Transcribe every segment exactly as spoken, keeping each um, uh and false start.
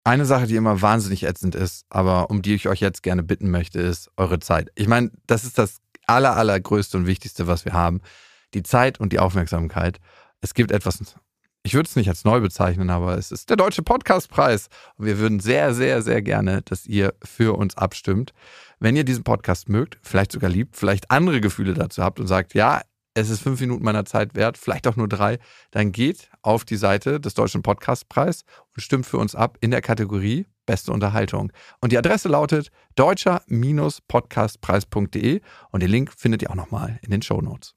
Eine Sache, die immer wahnsinnig ätzend ist, aber um die ich euch jetzt gerne bitten möchte, ist eure Zeit. Ich meine, das ist das aller, allergrößte und wichtigste, was wir haben. Die Zeit und die Aufmerksamkeit. Es gibt etwas, ich würde es nicht als neu bezeichnen, aber es ist der Deutsche Podcastpreis. Und wir würden sehr, sehr, sehr gerne, dass ihr für uns abstimmt. Wenn ihr diesen Podcast mögt, vielleicht sogar liebt, vielleicht andere Gefühle dazu habt und sagt, ja, es ist fünf Minuten meiner Zeit wert, vielleicht auch nur drei, dann geht auf die Seite des Deutschen Podcastpreis und stimmt für uns ab in der Kategorie Beste Unterhaltung. Und die Adresse lautet deutscher Podcastpreis punkt de und den Link findet ihr auch nochmal in den Shownotes.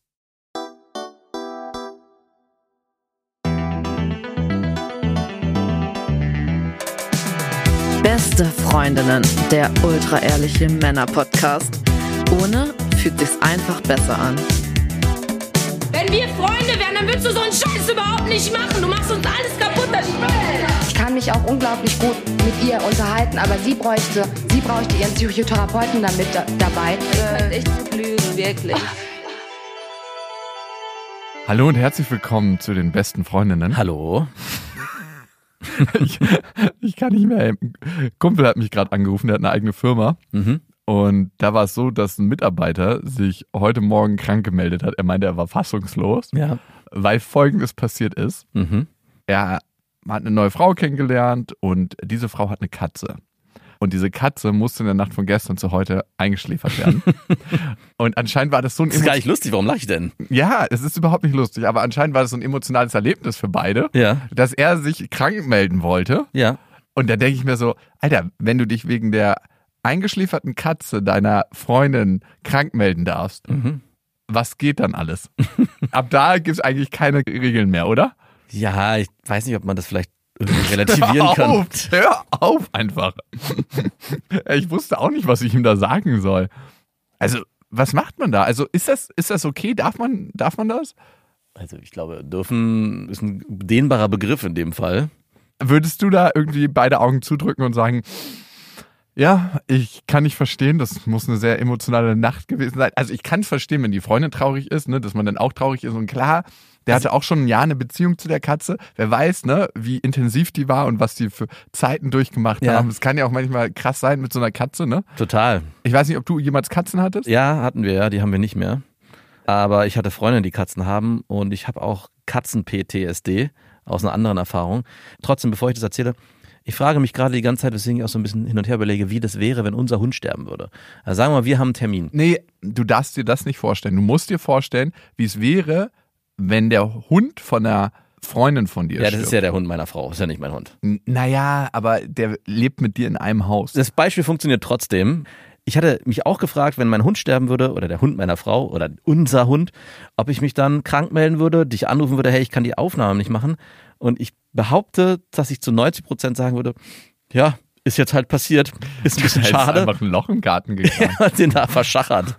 Beste Freundinnen, der ultra-ehrliche Männer-Podcast. Ohne fühlt sich's einfach besser an. Wenn wir Freunde wären, dann würdest du so einen Scheiß überhaupt nicht machen. Du machst uns alles kaputt. Ich kann mich auch unglaublich gut mit ihr unterhalten, aber sie bräuchte, sie bräuchte ihren Psychotherapeuten damit da, dabei. Ihr könnt echt gut lügen, wirklich. Hallo und herzlich willkommen zu den besten Freundinnen. Hallo. Ich, ich kann nicht mehr. Ein Kumpel hat mich gerade angerufen, der hat eine eigene Firma. Mhm. Und da war es so, dass ein Mitarbeiter sich heute Morgen krank gemeldet hat. Er meinte, er war fassungslos, Ja. weil Folgendes passiert ist. Mhm. Er hat eine neue Frau kennengelernt und diese Frau hat eine Katze. Und diese Katze musste in der Nacht von gestern zu heute eingeschläfert werden. Und anscheinend war das so ein... Das ist gar nicht lustig, warum lache ich denn? Ja, es ist überhaupt nicht lustig, aber anscheinend war das so ein emotionales Erlebnis für beide, Ja. dass er sich krank melden wollte. Ja. Und da denke ich mir so, Alter, wenn du dich wegen der eingeschläferten Katze deiner Freundin krank melden darfst, Mhm. was geht dann alles? Ab da gibt es eigentlich keine Regeln mehr, oder? Ja, ich weiß nicht, ob man das vielleicht irgendwie relativieren hör kann. auf, hör auf einfach. Ich wusste auch nicht, was ich ihm da sagen soll. Also, was macht man da? Also, ist das, ist das okay? Darf man, darf man das? Also ich glaube, dürfen ist ein dehnbarer Begriff in dem Fall. Würdest du da irgendwie beide Augen zudrücken und sagen, ja, ich kann nicht verstehen, das muss eine sehr emotionale Nacht gewesen sein. Also ich kann verstehen, wenn die Freundin traurig ist, ne, dass man dann auch traurig ist. Und klar, der hatte auch schon ein Jahr eine Beziehung zu der Katze. Wer weiß, ne, wie intensiv die war und was die für Zeiten durchgemacht Ja. haben. Es kann ja auch manchmal krass sein mit so einer Katze, ne? Total. Ich weiß nicht, ob du jemals Katzen hattest? Ja, hatten wir ja, die haben wir nicht mehr. Aber ich hatte Freunde, die Katzen haben und ich habe auch Katzen-P T S D aus einer anderen Erfahrung. Trotzdem, bevor ich das erzähle, ich frage mich gerade die ganze Zeit, weswegen ich auch so ein bisschen hin und her überlege, wie das wäre, wenn unser Hund sterben würde. Also sagen wir mal, wir haben einen Termin. Nee, du darfst dir das nicht vorstellen. Du musst dir vorstellen, wie es wäre, wenn der Hund von einer Freundin von dir Ja, das stirbt. ist ja der Hund meiner Frau, ist ja nicht mein Hund. N- Naja, aber der lebt mit dir in einem Haus. Das Beispiel funktioniert trotzdem. Ich hatte mich auch gefragt, wenn mein Hund sterben würde oder der Hund meiner Frau oder unser Hund, ob ich mich dann krank melden würde, dich anrufen würde, hey, ich kann die Aufnahme nicht machen. Und ich behaupte, dass ich zu neunzig Prozent sagen würde, ja, ist jetzt halt passiert, ist ein bisschen Da ist schade. einfach ein Loch im Garten gegangen. Hat den da verschachert.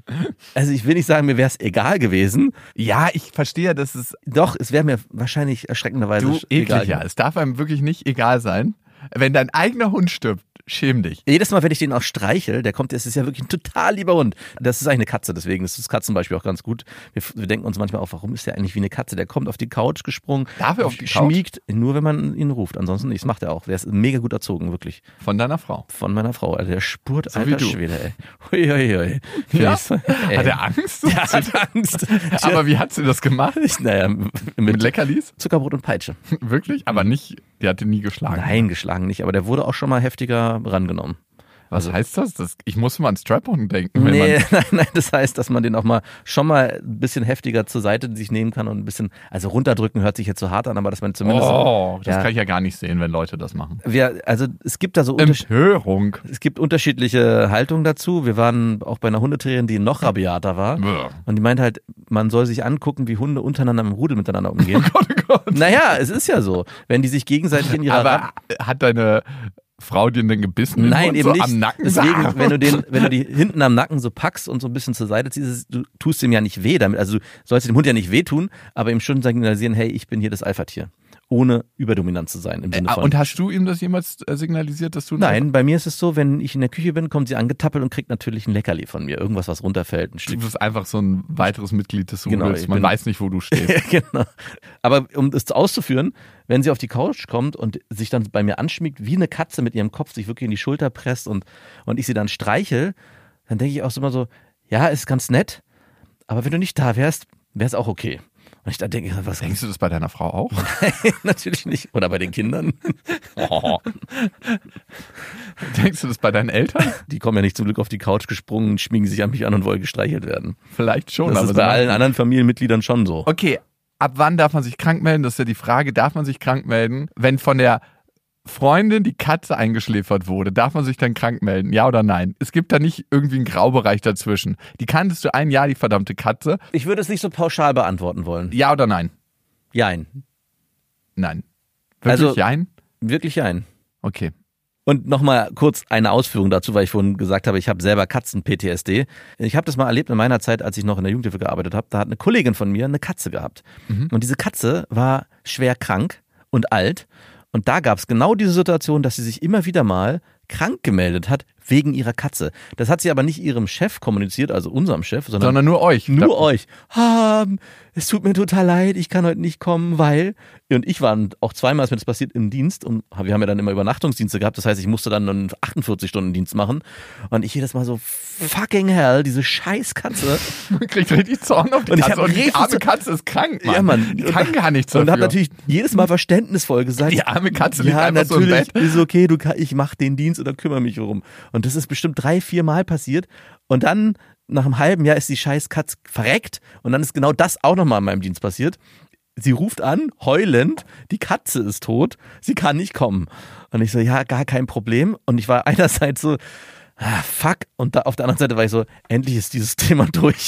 Also ich will nicht sagen, mir wäre es egal gewesen. Ja, ich verstehe, dass es Doch, es wäre mir wahrscheinlich erschreckenderweise du egal. eklig, ja. Es darf einem wirklich nicht egal sein. Wenn dein eigener Hund stirbt, schäm dich. Jedes Mal, wenn ich den auch streichel, der kommt, das ist ja wirklich ein total lieber Hund. Das ist eigentlich eine Katze, deswegen ist das Katzenbeispiel auch ganz gut. Wir, wir denken uns manchmal auch, warum ist der eigentlich wie eine Katze? Der kommt auf die Couch gesprungen, Darf er auf die Couch? schmiegt, nur wenn man ihn ruft. Ansonsten nicht, das macht er auch. Der ist mega gut erzogen, wirklich. Von deiner Frau. Von meiner Frau. Also der spurt, So wie alter du. Schwede, ey. Hui, hui, hui. Ja? Ich so, ey. Hat er Angst? Ja, hat Angst. Aber wie hat sie das gemacht? naja, mit, Mit Leckerlis? Zuckerbrot und Peitsche. Wirklich? Aber nicht, die hat ihn nie geschlagen. Nein, geschlagen nicht, aber der wurde auch schon mal heftiger rangenommen. Was heißt das? das? Ich muss mal an Strap-on denken. Wenn Nee, man, nein, nein, das heißt, dass man den auch mal schon mal ein bisschen heftiger zur Seite sich nehmen kann und ein bisschen, also runterdrücken hört sich jetzt so hart an, aber dass man zumindest. oh, das ja. kann ich ja gar nicht sehen, wenn Leute das machen. Wir, also es gibt da so unterschied- Empörung. es gibt unterschiedliche Haltungen dazu. Wir waren auch bei einer Hundetrainerin, die noch rabiater war. Bäh. Und die meinte halt, man soll sich angucken, wie Hunde untereinander im Rudel miteinander umgehen. Gott, oh Gott. Naja, es ist ja so. Wenn die sich gegenseitig in ihrer Aber hat deine Frau dir denn gebissen? Nein, eben so nicht. Am Nacken? Deswegen, wenn du den, wenn du die hinten am Nacken so packst und so ein bisschen zur Seite ziehst, du tust ihm ja nicht weh damit. Also du sollst dem Hund ja nicht wehtun, aber ihm schon signalisieren, hey, ich bin hier das Alpha-Tier. ohne überdominant zu sein. Im Sinne Äh, von, und hast du ihm das jemals äh, signalisiert, dass du... Nein, bei mir ist es so, wenn ich in der Küche bin, kommt sie angetappelt und kriegt natürlich ein Leckerli von mir. Irgendwas, was runterfällt. Ein Du Stück. bist einfach so ein weiteres Mitglied des Genau, Rudels. ich Man bin- weiß nicht, wo du stehst. Genau. Aber um das auszuführen, wenn sie auf die Couch kommt und sich dann bei mir anschmiegt, wie eine Katze mit ihrem Kopf sich wirklich in die Schulter presst und, und ich sie dann streichel, dann denke ich auch so immer so, ja, ist ganz nett, aber wenn du nicht da wärst, wäre es auch okay. Und ich dann denke, was Denkst du das bei deiner Frau auch? Natürlich nicht. Oder bei den Kindern. Oh, Denkst du das bei deinen Eltern? die kommen ja nicht zum Glück auf die Couch gesprungen, schmiegen sich an mich an und wollen gestreichelt werden. Vielleicht schon. Das aber ist so bei nach- allen anderen Familienmitgliedern schon so. Okay, ab wann darf man sich krank melden? Das ist ja die Frage. Darf man sich krank melden, wenn von der Freundin die Katze eingeschläfert wurde? Darf man sich dann krank melden? Ja oder nein? Es gibt da nicht irgendwie einen Graubereich dazwischen. Die kanntest du ein Jahr, die verdammte Katze. Ich würde es nicht so pauschal beantworten wollen. Ja oder nein? Jein. Nein. Wirklich Also- jein? Wirklich jein. Okay. Und nochmal kurz eine Ausführung dazu, weil ich vorhin gesagt habe, ich habe selber Katzen-P T S D. Ich habe das mal erlebt in meiner Zeit, als ich noch in der Jugendhilfe gearbeitet habe. Da hat eine Kollegin von mir eine Katze gehabt. Mhm. Und diese Katze war schwer krank und alt. Und da gab es genau diese Situation, dass sie sich immer wieder mal krank gemeldet hat wegen ihrer Katze. Das hat sie aber nicht ihrem Chef kommuniziert, also unserem Chef, sondern, Sondern nur euch. nur Da- euch. Ah, es tut mir total leid, ich kann heute nicht kommen, weil... Und ich war auch zweimal, ist mir das passiert, im Dienst. Und wir haben ja dann immer Übernachtungsdienste gehabt. Das heißt, ich musste dann einen achtundvierzig-Stunden-Dienst machen. Und ich jedes Mal so, fucking hell, diese scheiß Katze. Man kriegt richtig Zorn auf die Und ich Katze. hab Und die richtig arme so- Katze ist krank, Mann. Ja, Mann. Die kann gar nichts Und dafür. habe natürlich jedes Mal verständnisvoll gesagt, Die arme Katze liegt ja, einfach so im natürlich, Bett. ist okay, du kann, ich mach den Dienst oder kümmere mich darum. Und das ist bestimmt drei, vier Mal passiert. Und dann, nach einem halben Jahr, ist die scheiß Katze verreckt. Und dann ist genau das auch nochmal in meinem Dienst passiert. Sie ruft an, heulend, die Katze ist tot, sie kann nicht kommen. Und ich so, ja, gar kein Problem. Und ich war einerseits so, ah, fuck. Und da, auf der anderen Seite war ich so, endlich ist dieses Thema durch.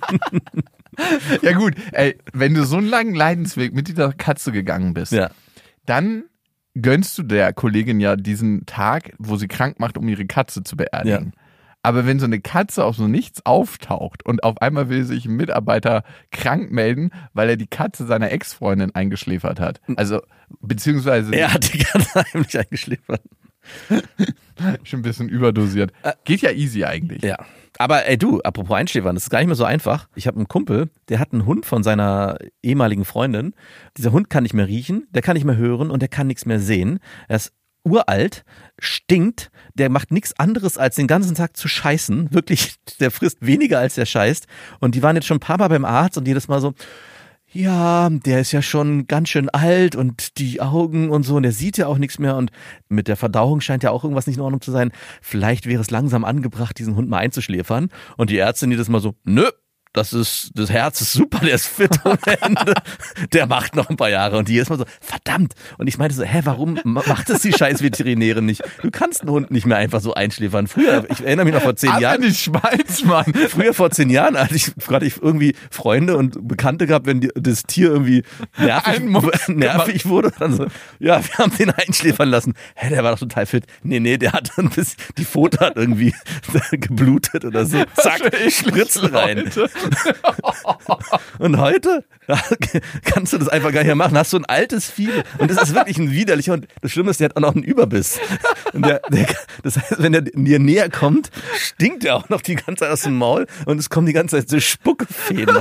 Ja gut, ey, wenn du so einen langen Leidensweg mit dieser Katze gegangen bist, Ja. dann gönnst du der Kollegin ja diesen Tag, wo sie krank macht, um ihre Katze zu beerdigen. Aber wenn so eine Katze aus so nichts auftaucht und auf einmal will sich ein Mitarbeiter krank melden, weil er die Katze seiner Ex-Freundin eingeschläfert hat. Also, beziehungsweise Er hat die Katze heimlich eingeschläfert. schon ein bisschen überdosiert. Geht ja easy eigentlich. Ja. Aber ey du, apropos Einschläfern, das ist gar nicht mehr so einfach. Ich habe einen Kumpel, der hat einen Hund von seiner ehemaligen Freundin. Dieser Hund kann nicht mehr riechen, der kann nicht mehr hören und der kann nichts mehr sehen. Er ist uralt, stinkt, der macht nichts anderes als den ganzen Tag zu scheißen. Wirklich, der frisst weniger als er scheißt. Und die waren jetzt schon ein paar Mal beim Arzt und jedes Mal so, ja, der ist ja schon ganz schön alt und die Augen und so und der sieht ja auch nichts mehr und mit der Verdauung scheint ja auch irgendwas nicht in Ordnung zu sein. Vielleicht wäre es langsam angebracht, diesen Hund mal einzuschläfern. Und die Ärztin, die das mal so, nö, das ist, das Herz ist super, der ist fit ohne Ende. Der macht noch ein paar Jahre und die jedes Mal so, verdammt. Und ich meinte so, hä, warum macht das die scheiß Veterinärin nicht? Du kannst einen Hund nicht mehr einfach so einschläfern. Früher, ich erinnere mich noch vor zehn Ab Jahren. in die Schweiz, Mann. Früher vor zehn Jahren hatte ich gerade ich irgendwie Freunde und Bekannte gehabt, wenn die, das Tier irgendwie nervig, Einen Mucks nervig wurde, dann so, ja, wir haben den einschläfern lassen. Hä, der war doch total fit. Nee, nee, der hat ein bisschen, die Pfote hat irgendwie geblutet oder so. Zack, Spritzel rein. Leute. Und heute ja, kannst du das einfach gar nicht mehr machen. Hast du ein altes Vieh und das ist wirklich ein widerlicher und das Schlimme ist, der hat auch noch einen Überbiss. Und der, der, das heißt, wenn der dir näher kommt, stinkt er auch noch die ganze Zeit aus dem Maul und es kommen die ganze Zeit so Spuckefäden.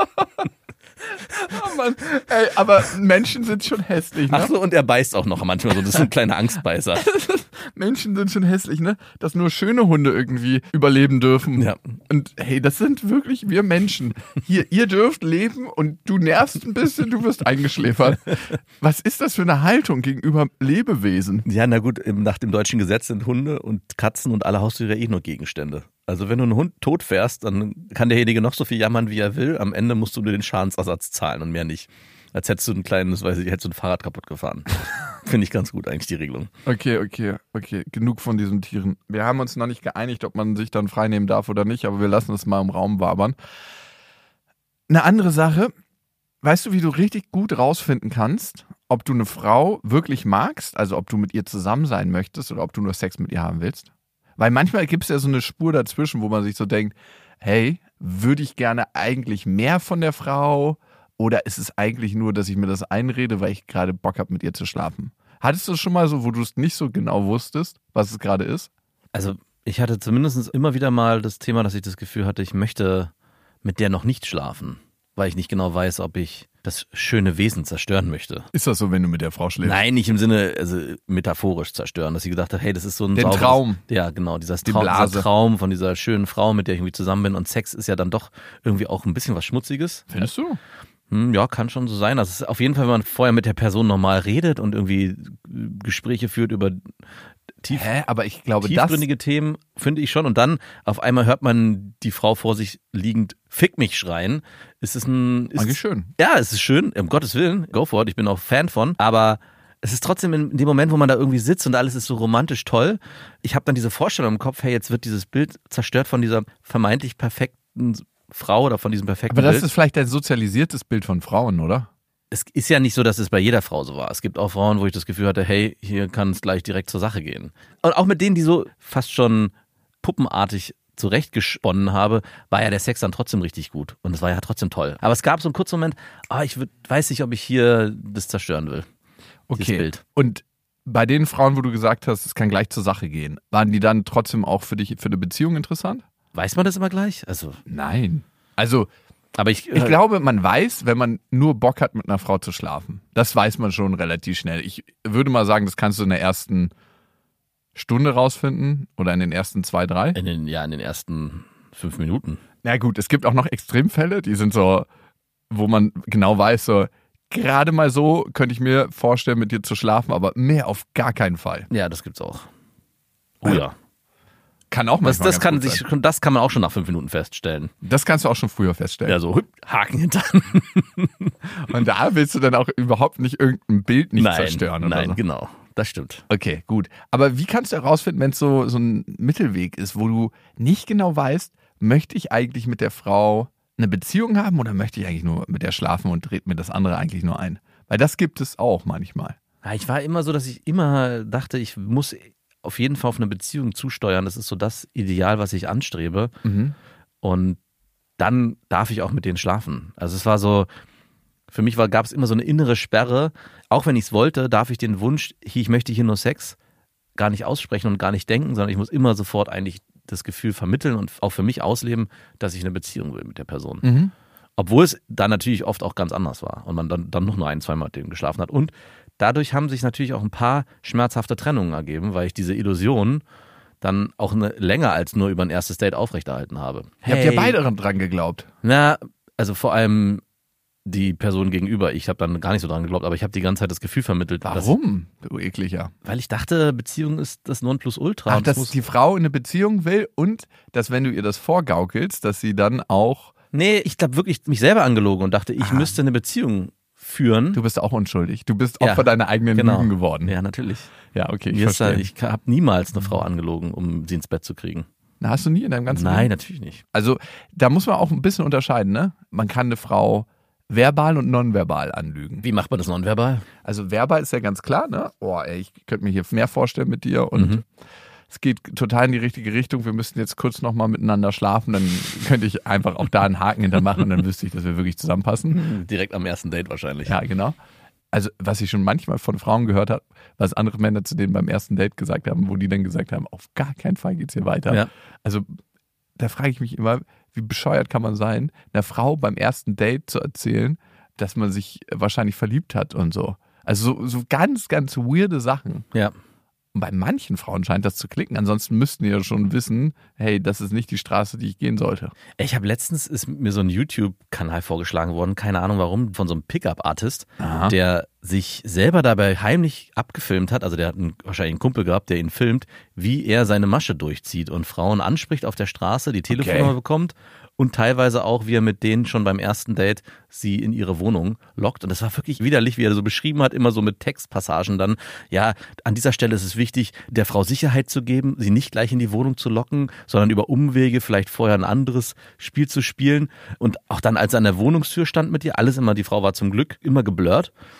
Oh Mann. Ey, aber Menschen sind schon hässlich, ne? Ach so, und er beißt auch noch manchmal so. Das ist ein kleiner Angstbeißer. Menschen sind schon hässlich, ne? Dass nur schöne Hunde irgendwie überleben dürfen. Ja. Und hey, das sind wirklich wir Menschen. Hier, ihr dürft leben und du nervst ein bisschen, du wirst eingeschläfert. Was ist das für eine Haltung gegenüber Lebewesen? Ja, na gut, im- nach dem deutschen Gesetz sind Hunde und Katzen und alle Haustiere eh nur Gegenstände. Also wenn du einen Hund tot fährst, dann kann derjenige noch so viel jammern, wie er will. Am Ende musst du nur den Schadensersatz zahlen und mehr nicht. Als hättest du ein kleines, weiß ich, hättest du ein Fahrrad kaputt gefahren. Finde ich ganz gut eigentlich die Regelung. Okay, okay, okay. Genug von diesen Tieren. Wir haben uns noch nicht geeinigt, ob man sich dann frei nehmen darf oder nicht, aber wir lassen es mal im Raum wabern. Eine andere Sache. Weißt du, wie du richtig gut rausfinden kannst, ob du eine Frau wirklich magst, also ob du mit ihr zusammen sein möchtest oder ob du nur Sex mit ihr haben willst? Weil manchmal gibt es ja so eine Spur dazwischen, wo man sich so denkt, hey, würde ich gerne eigentlich mehr von der Frau Oder ist es eigentlich nur, dass ich mir das einrede, weil ich gerade Bock habe, mit ihr zu schlafen? Hattest du es schon mal so, wo du es nicht so genau wusstest, was es gerade ist? Also ich hatte zumindest immer wieder mal das Thema, dass ich das Gefühl hatte, ich möchte mit der noch nicht schlafen, weil ich nicht genau weiß, ob ich das schöne Wesen zerstören möchte. Ist das so, wenn du mit der Frau schläfst? Nein, nicht im Sinne, also metaphorisch zerstören, dass sie gedacht hat, hey, das ist so ein Den sauberes, Traum. Ja, genau, dieser Die Traum, Blase. dieser Traum von dieser schönen Frau, mit der ich irgendwie zusammen bin. Und Sex ist ja dann doch irgendwie auch ein bisschen was Schmutziges. Findest du? Hm, ja, kann schon so sein. Also es ist auf jeden Fall, wenn man vorher mit der Person normal redet und irgendwie Gespräche führt über tief, Hä? Aber ich glaube, das... tiefgründige Themen, finde ich schon. Und dann auf einmal hört man die Frau vor sich liegend Fick mich schreien. Ist es ein... Ist, Eigentlich schön. Ja, es ist schön, um Gottes Willen, go for it, ich bin auch Fan von. Aber es ist trotzdem in dem Moment, wo man da irgendwie sitzt und alles ist so romantisch toll. Ich habe dann diese Vorstellung im Kopf, hey, jetzt wird dieses Bild zerstört von dieser vermeintlich perfekten Frau oder von diesem perfekten Aber das Bild. ist vielleicht ein sozialisiertes Bild von Frauen, oder? Es ist ja nicht so, dass es bei jeder Frau so war. Es gibt auch Frauen, wo ich das Gefühl hatte, hey, hier kann es gleich direkt zur Sache gehen. Und auch mit denen, die so fast schon puppenartig zurechtgesponnen habe, war ja der Sex dann trotzdem richtig gut. Und es war ja trotzdem toll. Aber es gab so einen kurzen Moment, ah, ich würd, weiß nicht, ob ich hier das zerstören will. Okay. Dieses Bild. Und bei den Frauen, wo du gesagt hast, es kann gleich zur Sache gehen, waren die dann trotzdem auch für dich, für eine Beziehung interessant? Weiß man das immer gleich? Also, Nein. Also, aber ich, ich glaube, man weiß, wenn man nur Bock hat, mit einer Frau zu schlafen. Das weiß man schon relativ schnell. Ich würde mal sagen, das kannst du in der ersten Stunde rausfinden oder in den ersten zwei, drei. in den, ja, in den ersten fünf Minuten. Na gut, es gibt auch noch Extremfälle, die sind so, wo man genau weiß, so, gerade mal so könnte ich mir vorstellen, mit dir zu schlafen, aber mehr auf gar keinen Fall. Ja, das gibt's auch. Oh ja. Kann auch Das, manchmal das, kann ganz gut sich, sein. das kann man auch schon nach fünf Minuten feststellen. Das kannst du auch schon früher feststellen. Ja, so hüpp, Haken hintern. Und da willst du dann auch überhaupt nicht irgendein Bild nicht nein, zerstören oder nein, so. genau. Das stimmt. Okay, gut. Aber wie kannst du herausfinden, wenn es so, so ein Mittelweg ist, wo du nicht genau weißt, möchte ich eigentlich mit der Frau eine Beziehung haben oder möchte ich eigentlich nur mit der schlafen und dreht mir das andere eigentlich nur ein? Weil das gibt es auch manchmal. Ja, ich war immer so, dass ich immer dachte, ich muss auf jeden Fall auf eine Beziehung zusteuern. Das ist so das Ideal, was ich anstrebe. Mhm. Und dann darf ich auch mit denen schlafen. Also es war so, für mich gab es immer so eine innere Sperre. Auch wenn ich es wollte, darf ich den Wunsch, ich möchte hier nur Sex, gar nicht aussprechen und gar nicht denken, sondern ich muss immer sofort eigentlich das Gefühl vermitteln und auch für mich ausleben, dass ich eine Beziehung will mit der Person. Mhm. Obwohl es dann natürlich oft auch ganz anders war und man dann, dann noch nur ein, zweimal mit dem geschlafen hat. Und dadurch haben sich natürlich auch ein paar schmerzhafte Trennungen ergeben, weil ich diese Illusion dann auch eine, länger als nur über ein erstes Date aufrechterhalten habe. Ihr habt ja beide dran geglaubt. Na, also vor allem die Person gegenüber. Ich habe dann gar nicht so dran geglaubt, aber ich habe die ganze Zeit das Gefühl vermittelt. Warum, du ekliger? Dass, weil ich dachte, Beziehung ist das Nonplusultra. Ach, Und das dass muss, die Frau in eine Beziehung will und dass, wenn du ihr das vorgaukelst, dass sie dann auch... nee, ich glaube wirklich mich selber angelogen und dachte, ich Ah. müsste eine Beziehung führen. Du bist auch unschuldig. Du bist Ja, Opfer deiner eigenen genau. Lügen geworden. Ja, natürlich. Ja, okay, ich Mir ist da, verstehe. ich habe niemals eine Frau angelogen, um sie ins Bett zu kriegen. Na, hast du nie in deinem ganzen Nein, Leben? natürlich nicht. Also, da muss man auch ein bisschen unterscheiden, ne? Man kann eine Frau verbal und nonverbal anlügen. Wie macht man das nonverbal? Also verbal ist ja ganz klar, ne? Oh, ey, ich könnte mir hier mehr vorstellen mit dir und Mhm. es geht total in die richtige Richtung. Wir müssten jetzt kurz nochmal miteinander schlafen, dann könnte ich einfach auch da einen Haken hintermachen und dann wüsste ich, dass wir wirklich zusammenpassen. Direkt am ersten Date wahrscheinlich. Ja, genau. Also, was ich schon manchmal von Frauen gehört habe, was andere Männer zu denen beim ersten Date gesagt haben, wo die dann gesagt haben, auf gar keinen Fall geht's hier weiter. Ja. Also, da frage ich mich immer, wie bescheuert kann man sein, einer Frau beim ersten Date zu erzählen, dass man sich wahrscheinlich verliebt hat und so. Also so, so ganz, ganz weirde Sachen. Ja. Und bei manchen Frauen scheint das zu klicken. Ansonsten müssten die ja schon wissen, hey, das ist nicht die Straße, die ich gehen sollte. Ich habe letztens, ist mir so ein YouTube-Kanal vorgeschlagen worden, keine Ahnung warum, von so einem Pickup-Artist, Aha. der sich selber dabei heimlich abgefilmt hat, also der hat einen, wahrscheinlich einen Kumpel gehabt, der ihn filmt, wie er seine Masche durchzieht und Frauen anspricht auf der Straße, die Telefonnummer Okay. bekommt und teilweise auch, wie er mit denen schon beim ersten Date sie in ihre Wohnung lockt. Und das war wirklich widerlich, wie er so beschrieben hat, immer so mit Textpassagen dann. Ja, an dieser Stelle ist es wichtig, der Frau Sicherheit zu geben, sie nicht gleich in die Wohnung zu locken, sondern über Umwege vielleicht vorher ein anderes Spiel zu spielen. Und auch dann, als er an der Wohnungstür stand mit ihr, alles immer, die Frau war zum Glück immer geblurrt.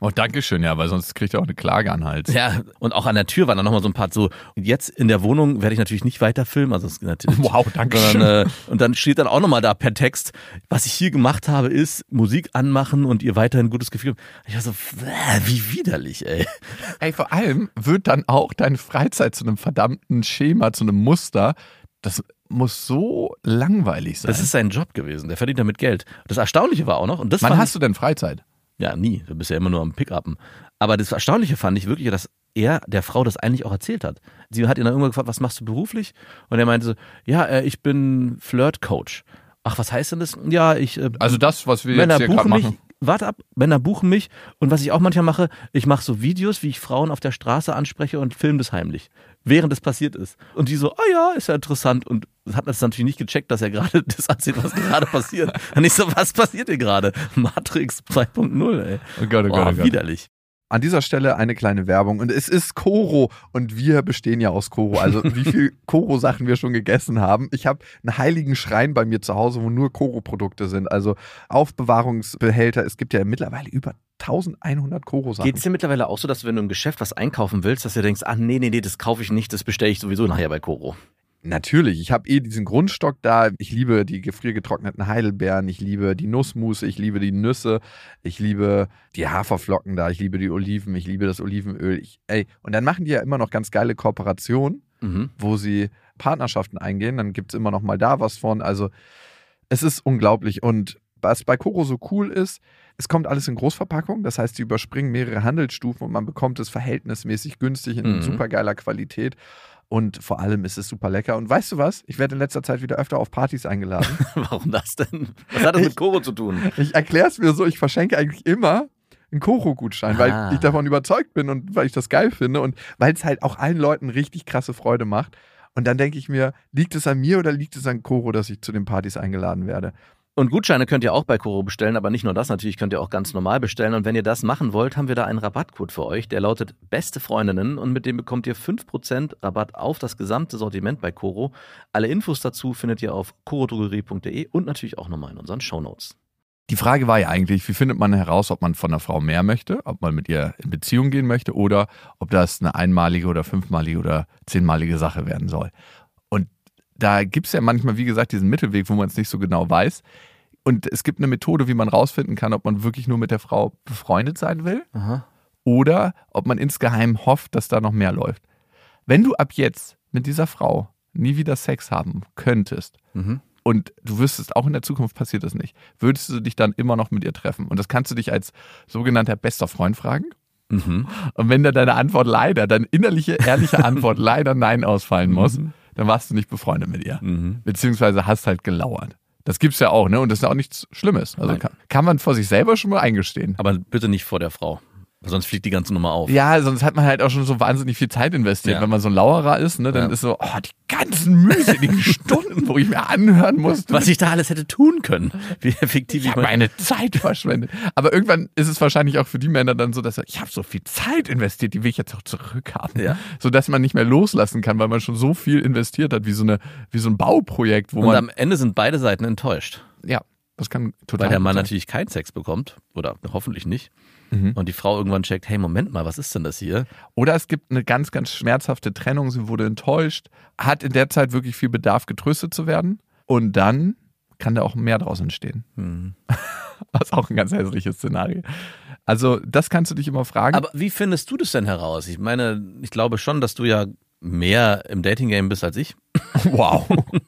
Oh, danke schön, ja, weil sonst kriegt er auch eine Klage an den Hals. Ja, und auch an der Tür war dann nochmal so ein Part so, jetzt in der Wohnung werde ich natürlich nicht weiter filmen. Also es natürlich, wow, danke schön. Äh, und dann steht dann auch nochmal da per Text, was ich hier gemacht habe, ist Musik anmachen und ihr weiterhin ein gutes Gefühl. Ich war so, wie widerlich, ey. Ey, vor allem wird dann auch deine Freizeit zu einem verdammten Schema, zu einem Muster. Das muss so langweilig sein. Das ist sein Job gewesen, der verdient damit Geld. Das Erstaunliche war auch noch, und das Wann fand hast du denn Freizeit? Ja, nie. Du bist ja immer nur am Pick-Upen. Aber das Erstaunliche fand ich wirklich, dass er der Frau das eigentlich auch erzählt hat. Sie hat ihn dann irgendwann gefragt, was machst du beruflich? Und er meinte so, ja, äh, ich bin Flirt-Coach. Ach, was heißt denn das? Ja, ich... Äh, also das, was wir Männer jetzt hier gerade buchen mich, machen. Warte ab, Männer buchen mich. Und was ich auch manchmal mache, ich mache so Videos, wie ich Frauen auf der Straße anspreche und filme das heimlich, während es passiert ist. Und die so, ah ja, ist ja interessant. Und hat das natürlich nicht gecheckt, dass er gerade das erzählt, was gerade passiert. Und ich so, was passiert hier gerade? Matrix zwei Punkt null, ey. Oh Gott, oh Gott, Boah, oh Gott. widerlich. An dieser Stelle eine kleine Werbung. Und es ist Koro und wir bestehen ja aus Koro. Also wie viel Koro-Sachen wir schon gegessen haben. Ich habe einen heiligen Schrein bei mir zu Hause, wo nur Koro-Produkte sind. Also Aufbewahrungsbehälter. Es gibt ja mittlerweile über eintausendeinhundert Koro-Sachen. Geht es dir mittlerweile auch so, dass du, wenn du im Geschäft was einkaufen willst, dass du denkst, ach nee, nee, nee, das kaufe ich nicht, das bestelle ich sowieso nachher bei Koro? Natürlich, ich habe eh diesen Grundstock da. Ich liebe die gefriergetrockneten Heidelbeeren, ich liebe die Nussmusse, ich liebe die Nüsse, ich liebe die Haferflocken da, ich liebe die Oliven, ich liebe das Olivenöl. Ich, ey, und dann machen die ja immer noch ganz geile Kooperationen, mhm. wo sie Partnerschaften eingehen. Dann gibt es immer noch mal da was von. Also es ist unglaublich. Und was bei Koro so cool ist, es kommt alles in Großverpackung. Das heißt, sie überspringen mehrere Handelsstufen und man bekommt es verhältnismäßig günstig in mhm. super geiler Qualität. Und vor allem ist es super lecker. Und weißt du was? Ich werde in letzter Zeit wieder öfter auf Partys eingeladen. Warum das denn? Was hat das ich, mit Koro zu tun? Ich erkläre es mir so, ich verschenke eigentlich immer einen Koro-Gutschein, ah. weil ich davon überzeugt bin und weil ich das geil finde und weil es halt auch allen Leuten richtig krasse Freude macht. Und dann denke ich mir, liegt es an mir oder liegt es an Koro, dass ich zu den Partys eingeladen werde? Und Gutscheine könnt ihr auch bei Koro bestellen, aber nicht nur das, natürlich könnt ihr auch ganz normal bestellen. Und wenn ihr das machen wollt, haben wir da einen Rabattcode für euch, der lautet Beste Freundinnen und mit dem bekommt ihr fünf Prozent Rabatt auf das gesamte Sortiment bei Koro. Alle Infos dazu findet ihr auf korodrogerie punkt de und natürlich auch nochmal in unseren Shownotes. Die Frage war ja eigentlich, wie findet man heraus, ob man von einer Frau mehr möchte, ob man mit ihr in Beziehung gehen möchte oder ob das eine einmalige oder fünfmalige oder zehnmalige Sache werden soll. Und da gibt es ja manchmal, wie gesagt, diesen Mittelweg, wo man es nicht so genau weiß. Und es gibt eine Methode, wie man rausfinden kann, ob man wirklich nur mit der Frau befreundet sein will Aha. oder ob man insgeheim hofft, dass da noch mehr läuft. Wenn du ab jetzt mit dieser Frau nie wieder Sex haben könntest mhm. und du wüsstest, auch in der Zukunft passiert das nicht, würdest du dich dann immer noch mit ihr treffen? Und das kannst du dich als sogenannter bester Freund fragen. Mhm. Und wenn da deine Antwort leider, deine innerliche, ehrliche Antwort leider Nein ausfallen muss, mhm. dann warst du nicht befreundet mit ihr. Mhm. Beziehungsweise hast halt gelauert. Das gibt's ja auch, ne? Und das ist ja auch nichts Schlimmes. Also kann, kann man vor sich selber schon mal eingestehen. Aber bitte nicht vor der Frau. Sonst fliegt die ganze Nummer auf. Ja, sonst hat man halt auch schon so wahnsinnig viel Zeit investiert. Ja. Wenn man so ein Lauerer ist, ne, dann ja. ist so, oh, die ganzen mühseligen Stunden, wo ich mir anhören musste. Was ich da alles hätte tun können. Wie effektiv ich habe meine Zeit verschwendet. Aber irgendwann ist es wahrscheinlich auch für die Männer dann so, dass ich habe so viel Zeit investiert, die will ich jetzt auch zurückhaben. Ja. Sodass man nicht mehr loslassen kann, weil man schon so viel investiert hat, wie so, eine, wie so ein Bauprojekt. Wo Und man am Ende sind beide Seiten enttäuscht. Ja, das kann total Weil der Mann sein. natürlich keinen Sex bekommt. Oder hoffentlich nicht. Mhm. Und die Frau irgendwann checkt, hey, Moment mal, was ist denn das hier? Oder es gibt eine ganz, ganz schmerzhafte Trennung, sie wurde enttäuscht, hat in der Zeit wirklich viel Bedarf, getröstet zu werden und dann kann da auch mehr draus entstehen. Mhm. Was auch ein ganz hässliches Szenario. Also das kannst du dich immer fragen. Aber wie findest du das denn heraus? Ich meine, ich glaube schon, dass du ja mehr im Dating-Game bist als ich. Wow.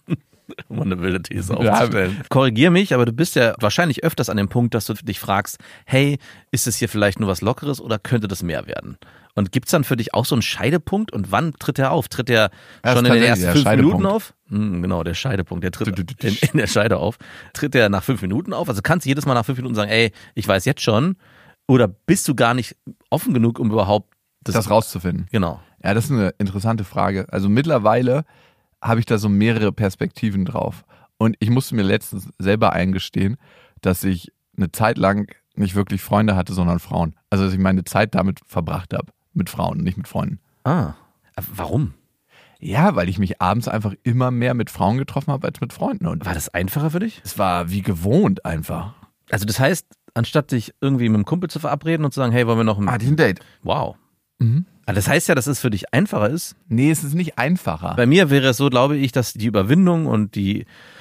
Um eine wilde These aufzustellen. Ja. Korrigier mich, aber du bist ja wahrscheinlich öfters an dem Punkt, dass du dich fragst, hey, ist es hier vielleicht nur was Lockeres oder könnte das mehr werden? Und gibt es dann für dich auch so einen Scheidepunkt und wann tritt der auf? Tritt der schon in den ersten fünf Minuten auf? Hm, genau, der Scheidepunkt, der tritt in, in der Scheide auf. Tritt der nach fünf Minuten auf? Also kannst du jedes Mal nach fünf Minuten sagen, ey, ich weiß jetzt schon, oder bist du gar nicht offen genug, um überhaupt das, das rauszufinden? Genau. Ja, das ist eine interessante Frage. Also mittlerweile habe ich da so mehrere Perspektiven drauf. Und ich musste mir letztens selber eingestehen, dass ich eine Zeit lang nicht wirklich Freunde hatte, sondern Frauen. Also dass ich meine Zeit damit verbracht habe, mit Frauen, nicht mit Freunden. Ah, warum? Ja, weil ich mich abends einfach immer mehr mit Frauen getroffen habe als mit Freunden. Und war das einfacher für dich? Es war wie gewohnt einfach. Also das heißt, Anstatt sich irgendwie mit einem Kumpel zu verabreden und zu sagen, hey, wollen wir noch ein... Ah, ein Date. Wow. Mhm. Also das heißt ja, dass es für dich einfacher ist. Nee, es ist nicht einfacher. Bei mir wäre es so, glaube ich, dass die Überwindung und die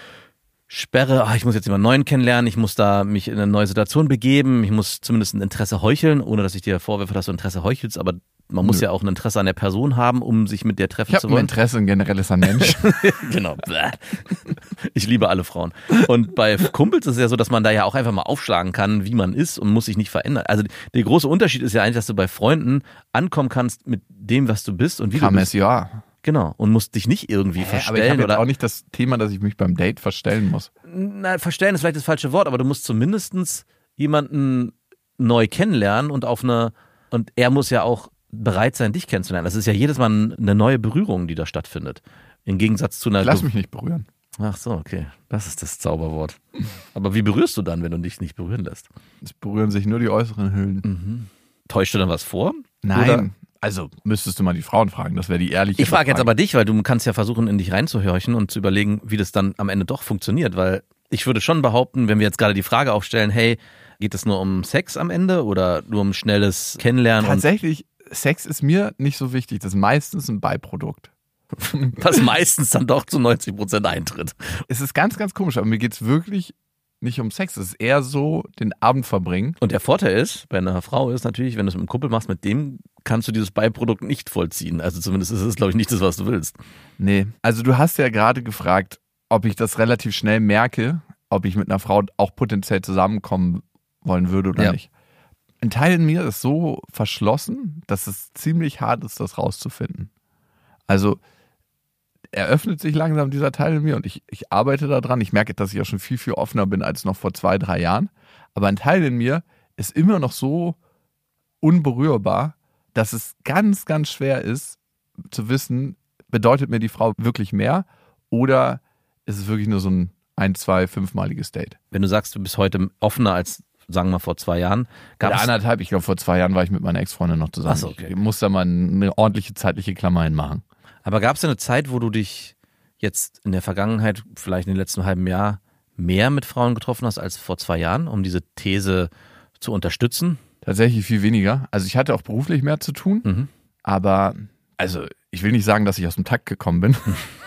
Sperre, ach, ich muss jetzt jemanden neuen kennenlernen, ich muss da mich in eine neue Situation begeben, ich muss zumindest ein Interesse heucheln, ohne dass ich dir vorwerfe, dass du Interesse heuchelst, aber man muss Nö. ja auch ein Interesse an der Person haben, um sich mit der treffen Ich zu habe ein wollen. Interesse, ein generelles an Mensch. Genau. Ich liebe alle Frauen. Und bei Kumpels ist es ja so, dass man da ja auch einfach mal aufschlagen kann, wie man ist und muss sich nicht verändern. Also der große Unterschied ist ja eigentlich, dass du bei Freunden ankommen kannst mit dem, was du bist und wie du bist. ja. Genau. Und musst dich nicht irgendwie Hä, aber ich verstellen. habe jetzt oder auch nicht das Thema, dass ich mich beim Date verstellen muss. Na, verstellen ist vielleicht das falsche Wort, aber du musst zumindest jemanden neu kennenlernen und auf eine, und er muss ja auch bereit sein, dich kennenzulernen. Das ist ja jedes Mal eine neue Berührung, die da stattfindet. Im Gegensatz zu einer... Ich lass mich nicht berühren. Ach so, okay. Das ist das Zauberwort. Aber wie berührst du dann, wenn du dich nicht berühren lässt? Es berühren sich nur die äußeren Hüllen. Mhm. Täuscht du dann was vor? Nein. Oder? Also müsstest du mal die Frauen fragen, das wäre die ehrliche Ich frage jetzt Frage. aber dich, weil du kannst ja versuchen, in dich reinzuhorchen und zu überlegen, wie das dann am Ende doch funktioniert, weil ich würde schon behaupten, wenn wir jetzt gerade die Frage aufstellen, hey, geht es nur um Sex am Ende oder nur um schnelles Kennenlernen? Tatsächlich, Sex ist mir nicht so wichtig, das ist meistens ein Beiprodukt. Und was meistens dann doch zu neunzig Prozent eintritt. Es ist ganz, ganz komisch, aber mir geht's wirklich nicht um Sex, es ist eher so, den Abend verbringen. Und der Vorteil ist, bei einer Frau ist natürlich, wenn du es mit einem Kumpel machst, mit dem kannst du dieses Beiprodukt nicht vollziehen. Also zumindest ist es, glaube ich, nicht das, was du willst. Nee, also du hast ja gerade gefragt, ob ich das relativ schnell merke, ob ich mit einer Frau auch potenziell zusammenkommen wollen würde oder Ja. nicht. Ein Teil in mir ist so verschlossen, dass es ziemlich hart ist, das rauszufinden. Also eröffnet sich langsam dieser Teil in mir und ich, ich arbeite daran. Ich merke, dass ich auch schon viel, viel offener bin als noch vor zwei, drei Jahren. Aber ein Teil in mir ist immer noch so unberührbar, dass es ganz, ganz schwer ist zu wissen, bedeutet mir die Frau wirklich mehr oder ist es wirklich nur so ein ein, zwei, fünfmaliges Date? Wenn du sagst, du bist heute offener als, sagen wir mal, vor zwei Jahren, gab Oder es anderthalb, ich glaube vor zwei Jahren war ich mit meiner Ex-Freundin noch zusammen. Ach so, okay. Ich muss da mal eine ordentliche zeitliche Klammer hinmachen. Aber gab es eine Zeit, wo du dich jetzt in der Vergangenheit, vielleicht in den letzten halben Jahr, mehr mit Frauen getroffen hast als vor zwei Jahren, um diese These zu unterstützen? Tatsächlich viel weniger. Also ich hatte auch beruflich mehr zu tun, Mhm. aber also ich will nicht sagen, dass ich aus dem Takt gekommen bin.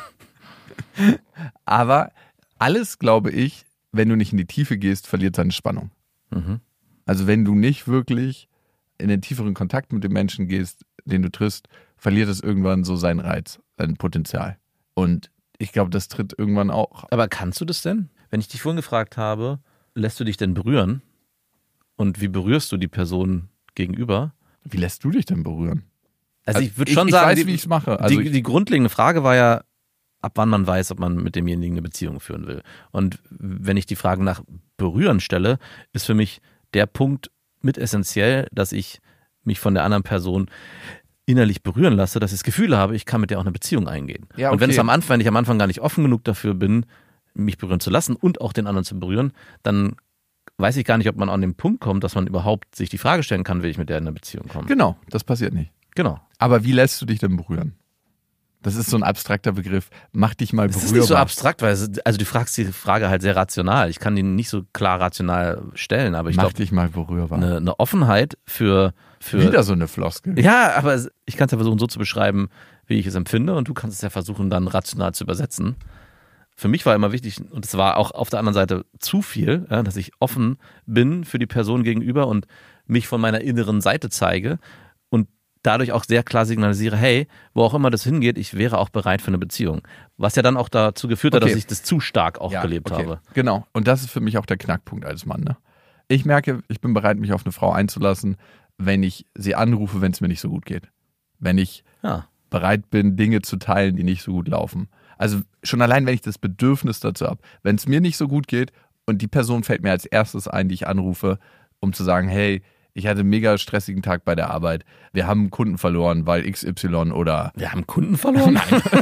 Aber alles, glaube ich, wenn du nicht in die Tiefe gehst, verliert seine Spannung. Mhm. Also wenn du nicht wirklich in den tieferen Kontakt mit dem Menschen gehst, den du triffst, verliert es irgendwann so seinen Reiz, sein Potenzial. Und ich glaube, das tritt irgendwann auch. Aber kannst du das denn? Wenn ich dich vorhin gefragt habe, lässt du dich denn berühren? Und wie berührst du die Person gegenüber? Wie lässt du dich denn berühren? Also, Also ich würde ich- schon ich sagen, weiß, die, wie ich's mache. Also die, ich- die grundlegende Frage war ja, ab wann man weiß, ob man mit demjenigen eine Beziehung führen will. Und wenn ich die Frage nach Berühren stelle, ist für mich der Punkt mit essentiell, dass ich mich von der anderen Person innerlich berühren lasse, dass ich das Gefühl habe, ich kann mit der auch eine Beziehung eingehen. Ja, Und wenn okay. es am Anfang, wenn ich am Anfang gar nicht offen genug dafür bin, mich berühren zu lassen und auch den anderen zu berühren, dann weiß ich gar nicht, ob man an den Punkt kommt, dass man überhaupt sich die Frage stellen kann, will ich mit der in eine Beziehung kommen. Genau, das passiert nicht. Genau. Aber wie lässt du dich denn berühren? Das ist so ein abstrakter Begriff. Mach dich mal Das berührbar. ist nicht so abstrakt, weil es, also du fragst die Frage halt sehr rational. Ich kann die nicht so klar rational stellen, aber ich Mach glaube, dich mal berührbar. eine, eine Offenheit für, für Wieder so eine Floskel. ja, aber es- ich kann es ja versuchen so zu beschreiben, wie ich es empfinde und du kannst es ja versuchen dann rational zu übersetzen. Für mich war immer wichtig, und es war auch auf der anderen Seite zu viel, ja, dass ich offen bin für die Person gegenüber und mich von meiner inneren Seite zeige und dadurch auch sehr klar signalisiere, hey, wo auch immer das hingeht, ich wäre auch bereit für eine Beziehung. Was ja dann auch dazu geführt hat, Okay. dass ich das zu stark auch Ja, gelebt okay. habe. Genau. Und das ist für mich auch der Knackpunkt als Mann. Ne? Ich merke, ich bin bereit, mich auf eine Frau einzulassen, wenn ich sie anrufe, wenn es mir nicht so gut geht. Wenn ich Ja. bereit bin, Dinge zu teilen, die nicht so gut laufen. Also schon allein, wenn ich das Bedürfnis dazu habe. Wenn es mir nicht so gut geht und die Person fällt mir als erstes ein, die ich anrufe, um zu sagen, hey, ich hatte einen mega stressigen Tag bei der Arbeit. Wir haben einen Kunden verloren, weil X Y oder... Wir haben Kunden verloren?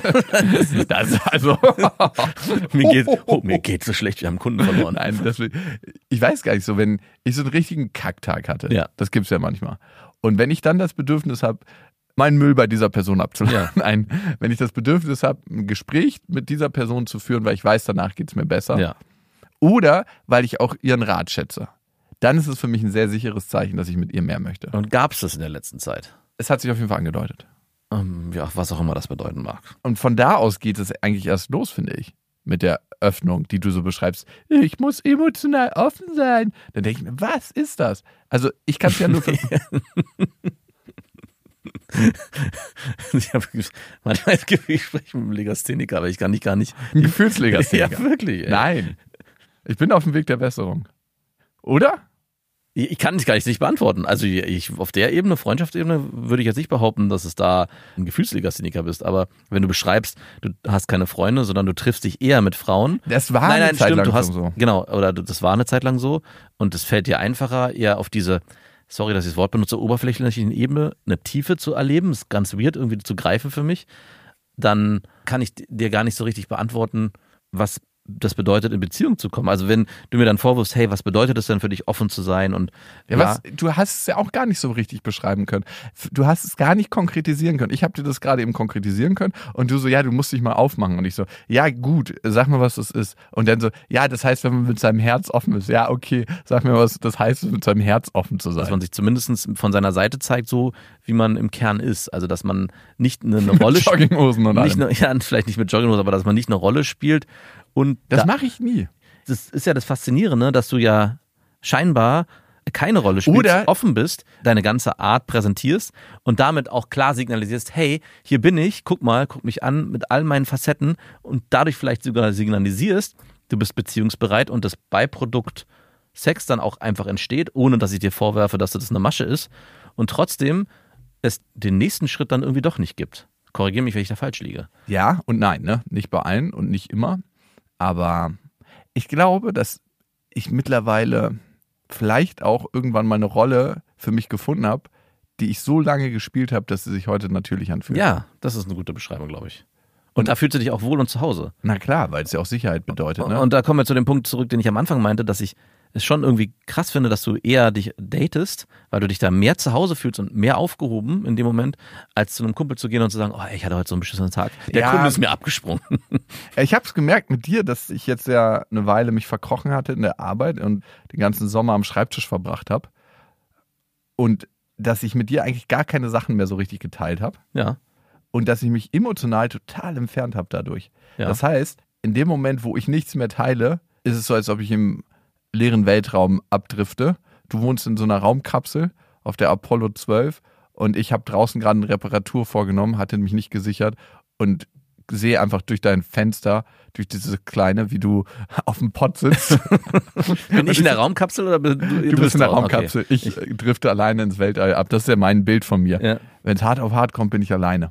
Das, also... mir, geht, oh, mir geht so schlecht, wir haben Kunden verloren. Nein, das will, ich weiß gar nicht so, wenn ich so einen richtigen Kacktag hatte, Ja. das gibt's ja manchmal. Und wenn ich dann das Bedürfnis habe, meinen Müll bei dieser Person abzuladen, Ja. nein, wenn ich das Bedürfnis habe, ein Gespräch mit dieser Person zu führen, weil ich weiß, danach geht's mir besser, Ja. oder weil ich auch ihren Rat schätze, dann ist es für mich ein sehr sicheres Zeichen, dass ich mit ihr mehr möchte. Und gab es das in der letzten Zeit? Es hat sich auf jeden Fall angedeutet. Ähm, ja, was auch immer das bedeuten mag. Und von da aus geht es eigentlich erst los, finde ich. Mit der Öffnung, die du so beschreibst. Ich muss emotional offen sein. Dann denke ich mir, was ist das? Also ich kann es ja nur... Für ich habe manchmal das Gefühl, ich spreche mit einem Legastheniker, aber ich kann nicht gar nicht... Ein Gefühlslegastheniker. Ja, wirklich. Ey. Nein. Ich bin auf dem Weg der Besserung. Oder? Ich kann es gar nicht beantworten. Also ich, auf der Ebene, Freundschaftsebene, würde ich jetzt nicht behaupten, dass es da ein Gefühlslegastheniker bist. Aber wenn du beschreibst, du hast keine Freunde, sondern du triffst dich eher mit Frauen. Das war nein, eine nein, Zeit stimmt, lang du hast, so. Genau, oder das war eine Zeit lang so. Und es fällt dir einfacher, eher auf diese, sorry, dass ich das Wort benutze, oberflächlichen Ebene eine Tiefe zu erleben. Das ist ganz weird, irgendwie zu greifen für mich. Dann kann ich dir gar nicht so richtig beantworten, was das bedeutet, in Beziehung zu kommen. Also wenn du mir dann vorwirfst, hey, was bedeutet es denn für dich, offen zu sein? Und ja, ja, was, du hast es ja auch gar nicht so richtig beschreiben können. Du hast es gar nicht konkretisieren können. Ich habe dir das gerade eben konkretisieren können und du so, ja, du musst dich mal aufmachen. Und ich so, ja gut, sag mir, was das ist. Und dann so, ja, das heißt, wenn man mit seinem Herz offen ist. Ja, okay, sag mir, was das heißt, mit seinem Herz offen zu sein. Dass man sich zumindest von seiner Seite zeigt, so wie man im Kern ist. Also dass man nicht eine, eine Rolle spielt. Jogginghosen und nicht allem. eine, ja, vielleicht nicht mit Jogginghosen, aber dass man nicht eine Rolle spielt. Und Das da, mache ich nie. das ist ja das Faszinierende, dass du ja scheinbar keine Rolle spielst, Oder offen bist, deine ganze Art präsentierst und damit auch klar signalisierst, hey, hier bin ich, guck mal, guck mich an mit all meinen Facetten und dadurch vielleicht sogar signalisierst, du bist beziehungsbereit und das Beiprodukt Sex dann auch einfach entsteht, ohne dass ich dir vorwerfe, dass das eine Masche ist und trotzdem es den nächsten Schritt dann irgendwie doch nicht gibt. Korrigiere mich, wenn ich da falsch liege. Ja und nein, ne? Nicht bei allen und nicht immer. Aber ich glaube, dass ich mittlerweile vielleicht auch irgendwann mal eine Rolle für mich gefunden habe, die ich so lange gespielt habe, dass sie sich heute natürlich anfühlt. Ja, das ist eine gute Beschreibung, glaube ich. Und da fühlst du dich auch wohl und zu Hause. Na klar, weil es ja auch Sicherheit bedeutet. Ne? Und da kommen wir zu dem Punkt zurück, den ich am Anfang meinte, dass ich es schon irgendwie krass finde, dass du eher dich datest, weil du dich da mehr zu Hause fühlst und mehr aufgehoben in dem Moment, als zu einem Kumpel zu gehen und zu sagen, oh, ich hatte heute so einen beschissenen Tag. Der Ja. Kumpel ist mir abgesprungen. Ich habe es gemerkt mit dir, dass ich jetzt ja eine Weile mich verkrochen hatte in der Arbeit und den ganzen Sommer am Schreibtisch verbracht habe. Und dass ich mit dir eigentlich gar keine Sachen mehr so richtig geteilt habe. Ja. Und dass ich mich emotional total entfernt habe dadurch. Ja. Das heißt, in dem Moment, wo ich nichts mehr teile, ist es so, als ob ich im leeren Weltraum abdrifte. Du wohnst in so einer Raumkapsel auf der Apollo zwölf und ich habe draußen gerade eine Reparatur vorgenommen, hatte mich nicht gesichert und sehe einfach durch dein Fenster, durch dieses kleine, wie du auf dem Pott sitzt. Bin ich in der Raumkapsel oder du, du, Du bist in der draußen? Raumkapsel. Okay. Ich, ich drifte alleine ins Weltall ab. Das ist ja mein Bild von mir. Ja. Wenn es hart auf hart kommt, bin ich alleine.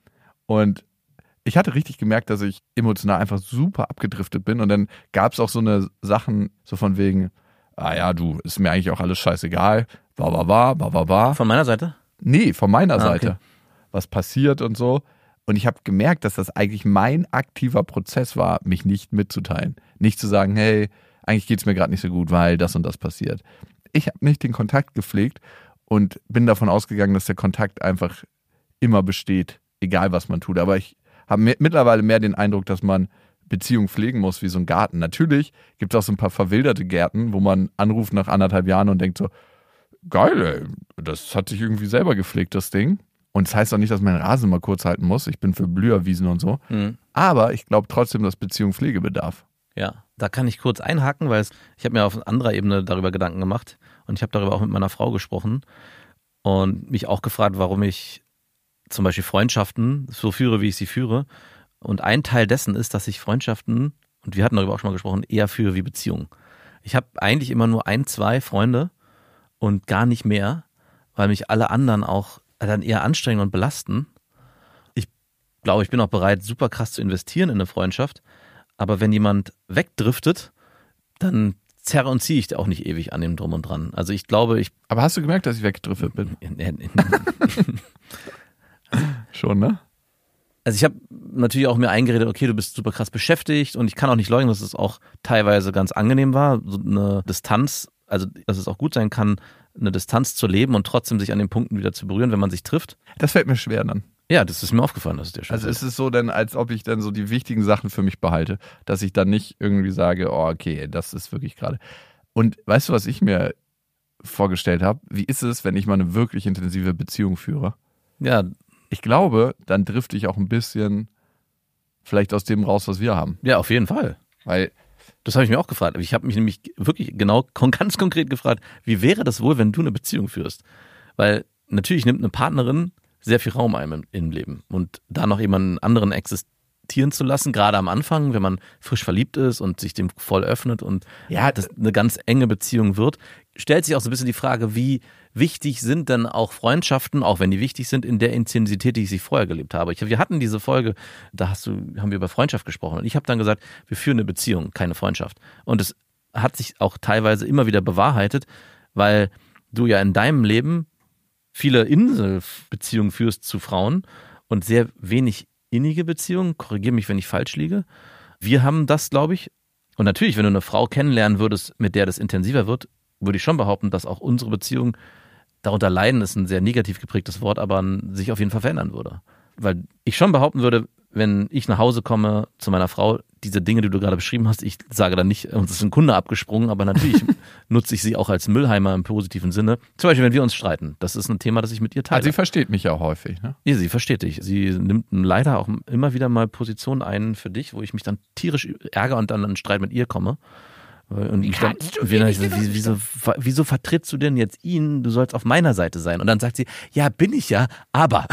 Und ich hatte richtig gemerkt, dass ich emotional einfach super abgedriftet bin. Und dann gab es auch so eine Sachen, so von wegen, ah ja, du, ist mir eigentlich auch alles scheißegal. Ba, ba, ba, ba, ba, ba. Von meiner Seite? Nee, von meiner Ah, Seite. okay. Was passiert und so. Und ich habe gemerkt, dass das eigentlich mein aktiver Prozess war, mich nicht mitzuteilen. Nicht zu sagen, hey, eigentlich geht's mir gerade nicht so gut, weil das und das passiert. Ich habe nicht den Kontakt gepflegt und bin davon ausgegangen, dass der Kontakt einfach immer besteht, egal was man tut. Aber ich habe mittlerweile mehr den Eindruck, dass man Beziehungen pflegen muss wie so ein Garten. Natürlich gibt es auch so ein paar verwilderte Gärten, wo man anruft nach anderthalb Jahren und denkt so, geil, ey, das hat sich irgendwie selber gepflegt, das Ding. Und das heißt auch nicht, dass man den Rasen mal kurz halten muss. Ich bin für Blüherwiesen und so. Mhm. Aber ich glaube trotzdem, dass Beziehung Pflege bedarf. Ja, da kann ich kurz einhaken, weil es, ich habe mir auf anderer Ebene darüber Gedanken gemacht und ich habe darüber auch mit meiner Frau gesprochen und mich auch gefragt, warum ich zum Beispiel Freundschaften so führe, wie ich sie führe. Und ein Teil dessen ist, dass ich Freundschaften, und wir hatten darüber auch schon mal gesprochen, eher führe wie Beziehungen. Ich habe eigentlich immer nur ein, zwei Freunde und gar nicht mehr, weil mich alle anderen auch dann eher anstrengen und belasten. Ich glaube, ich bin auch bereit, super krass zu investieren in eine Freundschaft. Aber wenn jemand wegdriftet, dann zerre und ziehe ich auch nicht ewig an dem Drum und Dran. Also ich glaube, ich... Aber hast du gemerkt, dass ich weggedriftet bin? Schon, ne? Also ich habe natürlich auch mir eingeredet, okay, du bist super krass beschäftigt und ich kann auch nicht leugnen, dass es auch teilweise ganz angenehm war, so eine Distanz, also dass es auch gut sein kann, eine Distanz zu leben und trotzdem sich an den Punkten wieder zu berühren, wenn man sich trifft. Das fällt mir schwer dann. Ja, das ist mir aufgefallen, dass es dir schon Also ist es so denn, als ob ich dann so die wichtigen Sachen für mich behalte, dass ich dann nicht irgendwie sage, oh okay, das ist wirklich gerade. Und weißt du, was ich mir vorgestellt habe, wie ist es, wenn ich mal eine wirklich intensive Beziehung führe? Ja. Ich glaube, dann drifte ich auch ein bisschen vielleicht aus dem raus, was wir haben. Ja, auf jeden Fall. Weil das habe ich mir auch gefragt. Ich habe mich nämlich wirklich genau, ganz konkret gefragt, wie wäre das wohl, wenn du eine Beziehung führst? Weil natürlich nimmt eine Partnerin sehr viel Raum ein im, im Leben. Und da noch jemanden anderen existieren zu lassen, gerade am Anfang, wenn man frisch verliebt ist und sich dem voll öffnet und ja, das eine ganz enge Beziehung wird, stellt sich auch so ein bisschen die Frage, wie wichtig sind denn auch Freundschaften, auch wenn die wichtig sind, in der Intensität, die ich sie vorher gelebt habe. Ich, wir hatten diese Folge, da hast du, haben wir über Freundschaft gesprochen und ich habe dann gesagt, wir führen eine Beziehung, keine Freundschaft. Und es hat sich auch teilweise immer wieder bewahrheitet, weil du ja in deinem Leben viele Inselbeziehungen führst zu Frauen und sehr wenig innige Beziehungen. Korrigiere mich, wenn ich falsch liege. Wir haben das, glaube ich. Und natürlich, wenn du eine Frau kennenlernen würdest, mit der das intensiver wird, würde ich schon behaupten, dass auch unsere Beziehung darunter leiden, ist ein sehr negativ geprägtes Wort, aber sich auf jeden Fall verändern würde. Weil ich schon behaupten würde, wenn ich nach Hause komme zu meiner Frau, diese Dinge, die du gerade beschrieben hast, ich sage dann nicht, uns ist ein Kunde abgesprungen, aber natürlich nutze ich sie auch als Müllheimer im positiven Sinne. Zum Beispiel, wenn wir uns streiten. Das ist ein Thema, das ich mit ihr teile. Also sie versteht mich ja auch häufig, ne? Ja, sie versteht dich. Sie nimmt leider auch immer wieder mal Positionen ein für dich, wo ich mich dann tierisch ärgere und dann in einen Streit mit ihr komme. Und ich dann, wie, wieso, wieso vertrittst du denn jetzt ihn? Du sollst auf meiner Seite sein. Und dann sagt sie, ja, bin ich ja, aber.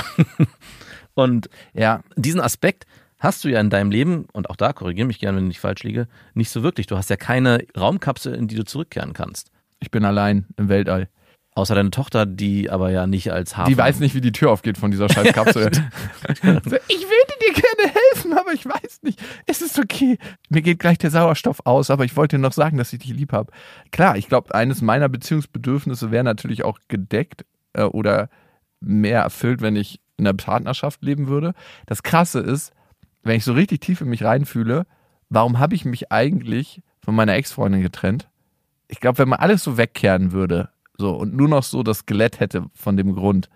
Und ja, diesen Aspekt hast du ja in deinem Leben, und auch da, korrigiere mich gerne, wenn ich falsch liege, nicht so wirklich. Du hast ja keine Raumkapsel, in die du zurückkehren kannst. Ich bin allein im Weltall. Außer deine Tochter, die aber ja nicht als Hafen... Die weiß nicht, wie die Tür aufgeht von dieser scheiß Kapsel. Ich würde dir gerne helfen, aber ich weiß nicht. Es ist okay. Mir geht gleich der Sauerstoff aus, aber ich wollte dir noch sagen, dass ich dich lieb habe. Klar, ich glaube, eines meiner Beziehungsbedürfnisse wäre natürlich auch gedeckt äh, oder mehr erfüllt, wenn ich in einer Partnerschaft leben würde. Das Krasse ist, wenn ich so richtig tief in mich reinfühle, warum habe ich mich eigentlich von meiner Ex-Freundin getrennt? Ich glaube, wenn man alles so wegkehren würde, so, und nur noch so das Skelett hätte von dem Grund,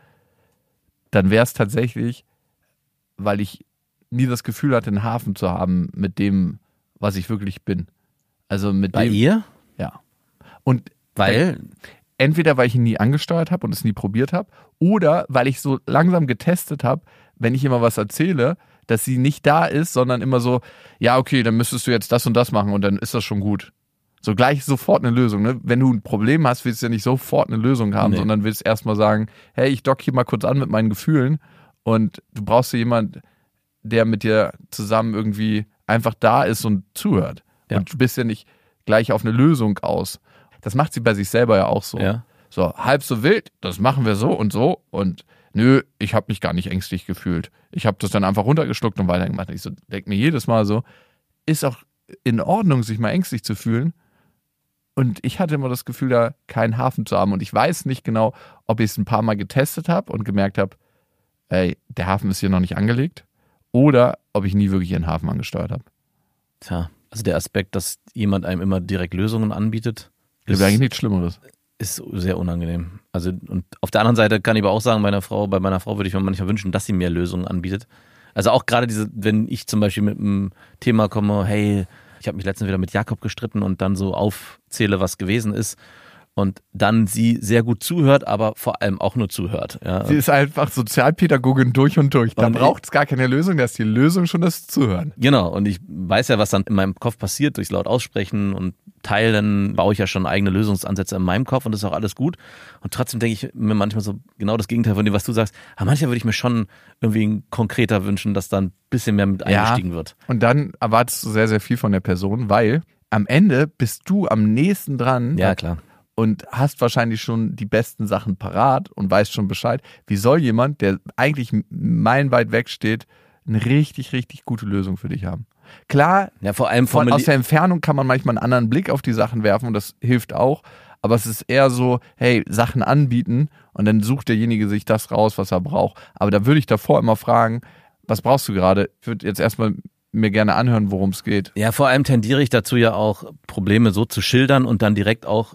dann wäre es tatsächlich, weil ich nie das Gefühl hatte, einen Hafen zu haben mit dem, was ich wirklich bin. Also mit Bei dem, ihr? Ja. Und weil? Entweder, weil ich ihn nie angesteuert habe und es nie probiert habe, oder weil ich so langsam getestet habe, wenn ich immer was erzähle, dass sie nicht da ist, sondern immer so, ja, okay, dann müsstest du jetzt das und das machen und dann ist das schon gut. So gleich sofort eine Lösung. Ne? Wenn du ein Problem hast, willst du ja nicht sofort eine Lösung haben, nee. sondern willst erstmal sagen, hey, ich dock hier mal kurz an mit meinen Gefühlen und du brauchst ja jemand, der mit dir zusammen irgendwie einfach da ist und zuhört. Ja. Und du bist ja nicht gleich auf eine Lösung aus. Das macht sie bei sich selber ja auch so. Ja. So, halb so wild, das machen wir so und so und nö, ich habe mich gar nicht ängstlich gefühlt. Ich habe das dann einfach runtergeschluckt und weitergemacht. Ich so, denk mir jedes Mal so, ist auch in Ordnung, sich mal ängstlich zu fühlen. Und ich hatte immer das Gefühl, da keinen Hafen zu haben. Und ich weiß nicht genau, ob ich es ein paar Mal getestet habe und gemerkt habe, ey, der Hafen ist hier noch nicht angelegt. Oder ob ich nie wirklich einen Hafen angesteuert habe. Tja, also der Aspekt, dass jemand einem immer direkt Lösungen anbietet, ist eigentlich nichts Schlimmeres. Ist sehr unangenehm. Also, und auf der anderen Seite kann ich aber auch sagen, meiner Frau, bei meiner Frau würde ich mir manchmal wünschen, dass sie mehr Lösungen anbietet. Also auch gerade diese, wenn ich zum Beispiel mit einem Thema komme, hey, ich habe mich letztens wieder mit Jakob gestritten und dann so aufzähle, was gewesen ist. Und dann sie sehr gut zuhört, aber vor allem auch nur zuhört. Ja. Sie ist einfach Sozialpädagogin durch und durch. Da braucht es gar keine Lösung, da ist die Lösung schon das Zuhören. Genau, und ich weiß ja, was dann in meinem Kopf passiert, durchs laut Aussprechen und Teilen, baue ich ja schon eigene Lösungsansätze in meinem Kopf und das ist auch alles gut. Und trotzdem denke ich mir manchmal so genau das Gegenteil von dem, was du sagst. Aber manchmal würde ich mir schon irgendwie konkreter wünschen, dass da ein bisschen mehr mit eingestiegen ja, wird. Und dann erwartest du sehr, sehr viel von der Person, weil am Ende bist du am nächsten dran. Ja, klar. Und hast wahrscheinlich schon die besten Sachen parat und weißt schon Bescheid. Wie soll jemand, der eigentlich meilenweit weg steht, eine richtig, richtig gute Lösung für dich haben? Klar, ja, vor allem von, aus der Entfernung kann man manchmal einen anderen Blick auf die Sachen werfen und das hilft auch. Aber es ist eher so, hey, Sachen anbieten und dann sucht derjenige sich das raus, was er braucht. Aber da würde ich davor immer fragen, was brauchst du gerade? Ich würde jetzt erstmal mir gerne anhören, worum es geht. Ja, vor allem tendiere ich dazu ja auch, Probleme so zu schildern und dann direkt auch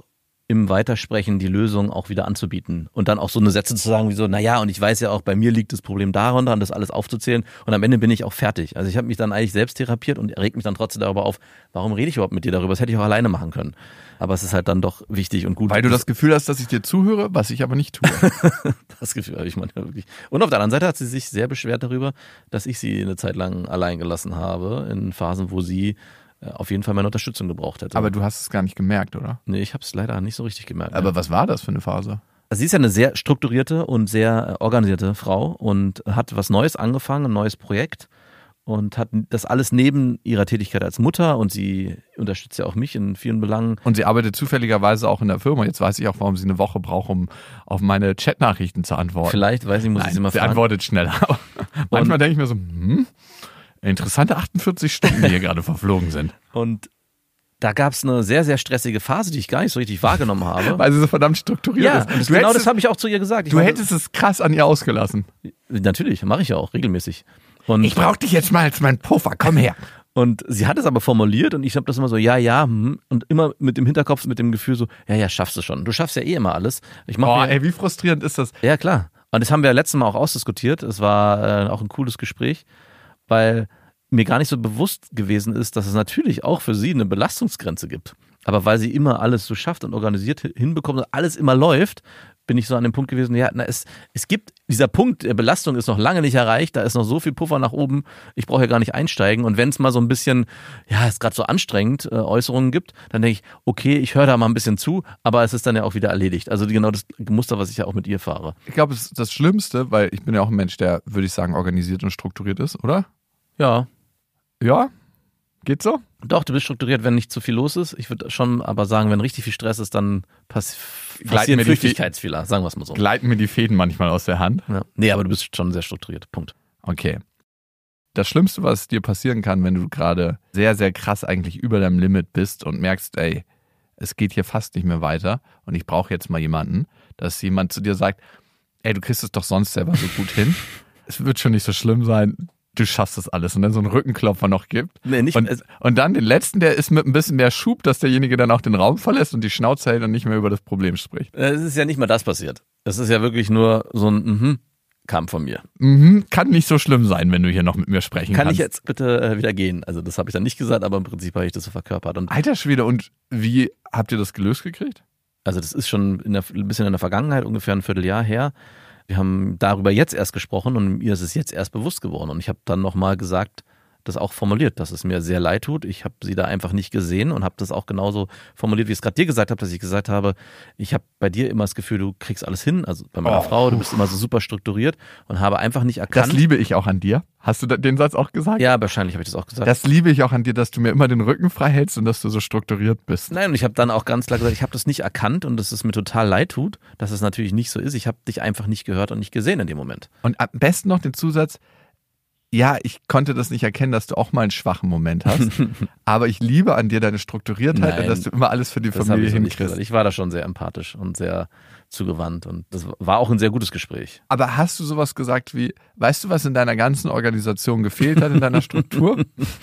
im Weitersprechen die Lösung auch wieder anzubieten und dann auch so eine Sätze zu sagen wie so, naja, und ich weiß ja auch, bei mir liegt das Problem darunter und das alles aufzuzählen und am Ende bin ich auch fertig. Also ich habe mich dann eigentlich selbst therapiert und regt mich dann trotzdem darüber auf, warum rede ich überhaupt mit dir darüber? Das hätte ich auch alleine machen können. Aber es ist halt dann doch wichtig und gut. Weil du das Gefühl hast, dass ich dir zuhöre, was ich aber nicht tue. Das Gefühl habe ich manchmal wirklich. Und auf der anderen Seite hat sie sich sehr beschwert darüber, dass ich sie eine Zeit lang allein gelassen habe, in Phasen, wo sie auf jeden Fall meine Unterstützung gebraucht hätte. Aber du hast es gar nicht gemerkt, oder? Nee, ich habe es leider nicht so richtig gemerkt. Aber ja. was war das für eine Phase? Also sie ist ja eine sehr strukturierte und sehr organisierte Frau und hat was Neues angefangen, ein neues Projekt und hat das alles neben ihrer Tätigkeit als Mutter und sie unterstützt ja auch mich in vielen Belangen. Und sie arbeitet zufälligerweise auch in der Firma. Jetzt weiß ich auch, warum sie eine Woche braucht, um auf meine Chatnachrichten zu antworten. Vielleicht, weiß ich, muss Nein, ich sie mal sie fragen. antwortet schneller. Manchmal denke ich mir so, hm, interessante achtundvierzig Stunden, die hier gerade verflogen sind. Und da gab es eine sehr, sehr stressige Phase, die ich gar nicht so richtig wahrgenommen habe. Weil sie so verdammt strukturiert ja, ist. und das, Du genau hättest das habe ich auch zu ihr gesagt. Ich Du meine, hättest es krass an ihr ausgelassen. Natürlich, mache ich ja auch regelmäßig. Und, Ich brauche dich jetzt mal als mein Puffer, komm her. und sie hat es aber formuliert und ich habe das immer so, ja, ja, hm, und immer mit dem Hinterkopf, mit dem Gefühl so, ja, ja, schaffst du schon. Du schaffst ja eh immer alles. Ich mach Boah, mir, ey, wie frustrierend ist das? Ja, klar. Und das haben wir ja letztes Mal auch ausdiskutiert. Es war äh, auch ein cooles Gespräch, weil mir gar nicht so bewusst gewesen ist, dass es natürlich auch für sie eine Belastungsgrenze gibt. Aber weil sie immer alles so schafft und organisiert hinbekommt und alles immer läuft, bin ich so an dem Punkt gewesen, ja, na, es, es gibt, dieser Punkt der Belastung ist noch lange nicht erreicht, da ist noch so viel Puffer nach oben, ich brauche ja gar nicht einsteigen. Und wenn es mal so ein bisschen, ja, es gerade so anstrengend äh, Äußerungen gibt, dann denke ich, okay, ich höre da mal ein bisschen zu, aber es ist dann ja auch wieder erledigt. Also genau das Muster, was ich ja auch mit ihr fahre. Ich glaube, es ist das Schlimmste, weil ich bin ja auch ein Mensch, der, würde ich sagen, organisiert und strukturiert ist, oder? Ja, Ja? Geht so? doch, du bist strukturiert, wenn nicht zu viel los ist. Ich würde schon aber sagen, wenn richtig viel Stress ist, dann pass Gleiten passieren mir die Flüchtigkeitsfehler, sagen wir es mal so. Gleiten mir die Fäden manchmal aus der Hand. Ja. Nee, aber du bist schon sehr strukturiert. Punkt. Okay. Das Schlimmste, was dir passieren kann, wenn du gerade sehr, sehr krass eigentlich über deinem Limit bist und merkst, ey, es geht hier fast nicht mehr weiter und ich brauche jetzt mal jemanden, dass jemand zu dir sagt, ey, du kriegst es doch sonst selber so gut hin. Es wird schon nicht so schlimm sein. Du schaffst das alles und dann so einen Rückenklopfer noch gibt. Nee, nicht, und, und dann den letzten, der ist mit ein bisschen mehr Schub, dass derjenige dann auch den Raum verlässt und die Schnauze hält und nicht mehr über das Problem spricht. es ist ja nicht mal das passiert. Es ist ja wirklich nur so ein mhm, kam von mir. Mhm, kann nicht so schlimm sein, wenn du hier noch mit mir sprechen Kann kannst. ich jetzt bitte äh, wieder gehen? Also das habe ich dann nicht gesagt, aber im Prinzip habe ich das so verkörpert. Und Alter Schwede, und wie habt ihr das gelöst gekriegt? also das ist schon in der, ein bisschen in der Vergangenheit, ungefähr ein Vierteljahr her. Wir haben darüber jetzt erst gesprochen und mir ist es jetzt erst bewusst geworden. Und ich habe dann nochmal gesagt, das auch formuliert, dass es mir sehr leid tut. Ich habe sie da einfach nicht gesehen und habe das auch genauso formuliert, wie ich es gerade dir gesagt habe, dass ich gesagt habe, ich habe bei dir immer das Gefühl, du kriegst alles hin. Also bei meiner Oh. Frau, du bist immer so super strukturiert und habe einfach nicht erkannt. Das liebe ich auch an dir. Hast du da- den Satz auch gesagt? Ja, wahrscheinlich habe ich das auch gesagt. Das liebe ich auch an dir, dass du mir immer den Rücken frei hältst und dass du so strukturiert bist. Nein, und ich habe dann auch ganz klar gesagt, ich habe das nicht erkannt und dass es mir total leid tut, dass es natürlich nicht so ist. Ich habe dich einfach nicht gehört und nicht gesehen in dem Moment. Und am besten noch den Zusatz, ja, ich konnte das nicht erkennen, dass du auch mal einen schwachen Moment hast, aber ich liebe an dir deine Strukturiertheit Nein, und dass du immer alles für die Das habe Familie ich so nicht gesagt. hinkriegst. Ich war da schon sehr empathisch und sehr zugewandt und das war auch ein sehr gutes Gespräch. Aber hast du sowas gesagt wie, weißt du, was in deiner ganzen Organisation gefehlt hat, in deiner Struktur?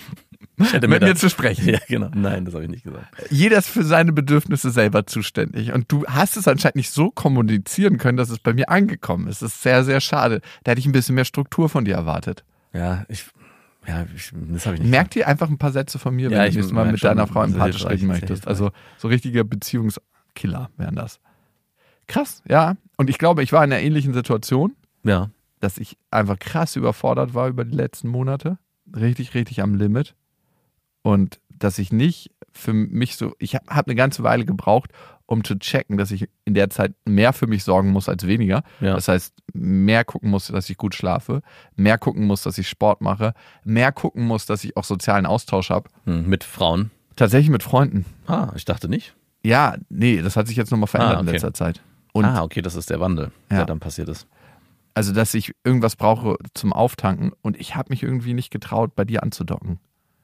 Ich hätte Mit da- mir zu sprechen. Ja, genau. Nein, das habe ich nicht gesagt. Jeder ist für seine Bedürfnisse selber zuständig. Und du hast es anscheinend nicht so kommunizieren können, dass es bei mir angekommen ist. Das ist sehr, sehr schade. Da hätte ich ein bisschen mehr Struktur von dir erwartet. Ja, ich, ja, ich, das habe ich nicht. Merk dir einfach ein paar Sätze von mir, Ja, wenn ich du nächstes Mal merk mit schon, deiner Frau das ist empathisch hilfreich, reden sehr möchtest. hilfreich. Also so richtige Beziehungskiller wären das. Krass, ja. Und ich glaube, ich war in einer ähnlichen Situation, Ja, dass ich einfach krass überfordert war über die letzten Monate. Richtig, richtig am Limit. Und dass ich nicht für mich so, ich habe hab eine ganze Weile gebraucht, um zu checken, dass ich in der Zeit mehr für mich sorgen muss als weniger. ja. Das heißt, mehr gucken muss, dass ich gut schlafe, mehr gucken muss, dass ich Sport mache, mehr gucken muss, dass ich auch sozialen Austausch habe. Hm, mit Frauen. Tatsächlich mit Freunden. Ah, ich dachte nicht. Ja, nee, das hat sich jetzt nochmal verändert Ah, okay. in letzter Zeit. Und ah, okay, das ist der Wandel, Ja. der dann passiert ist. also, dass ich irgendwas brauche zum Auftanken und ich habe mich irgendwie nicht getraut, bei dir anzudocken.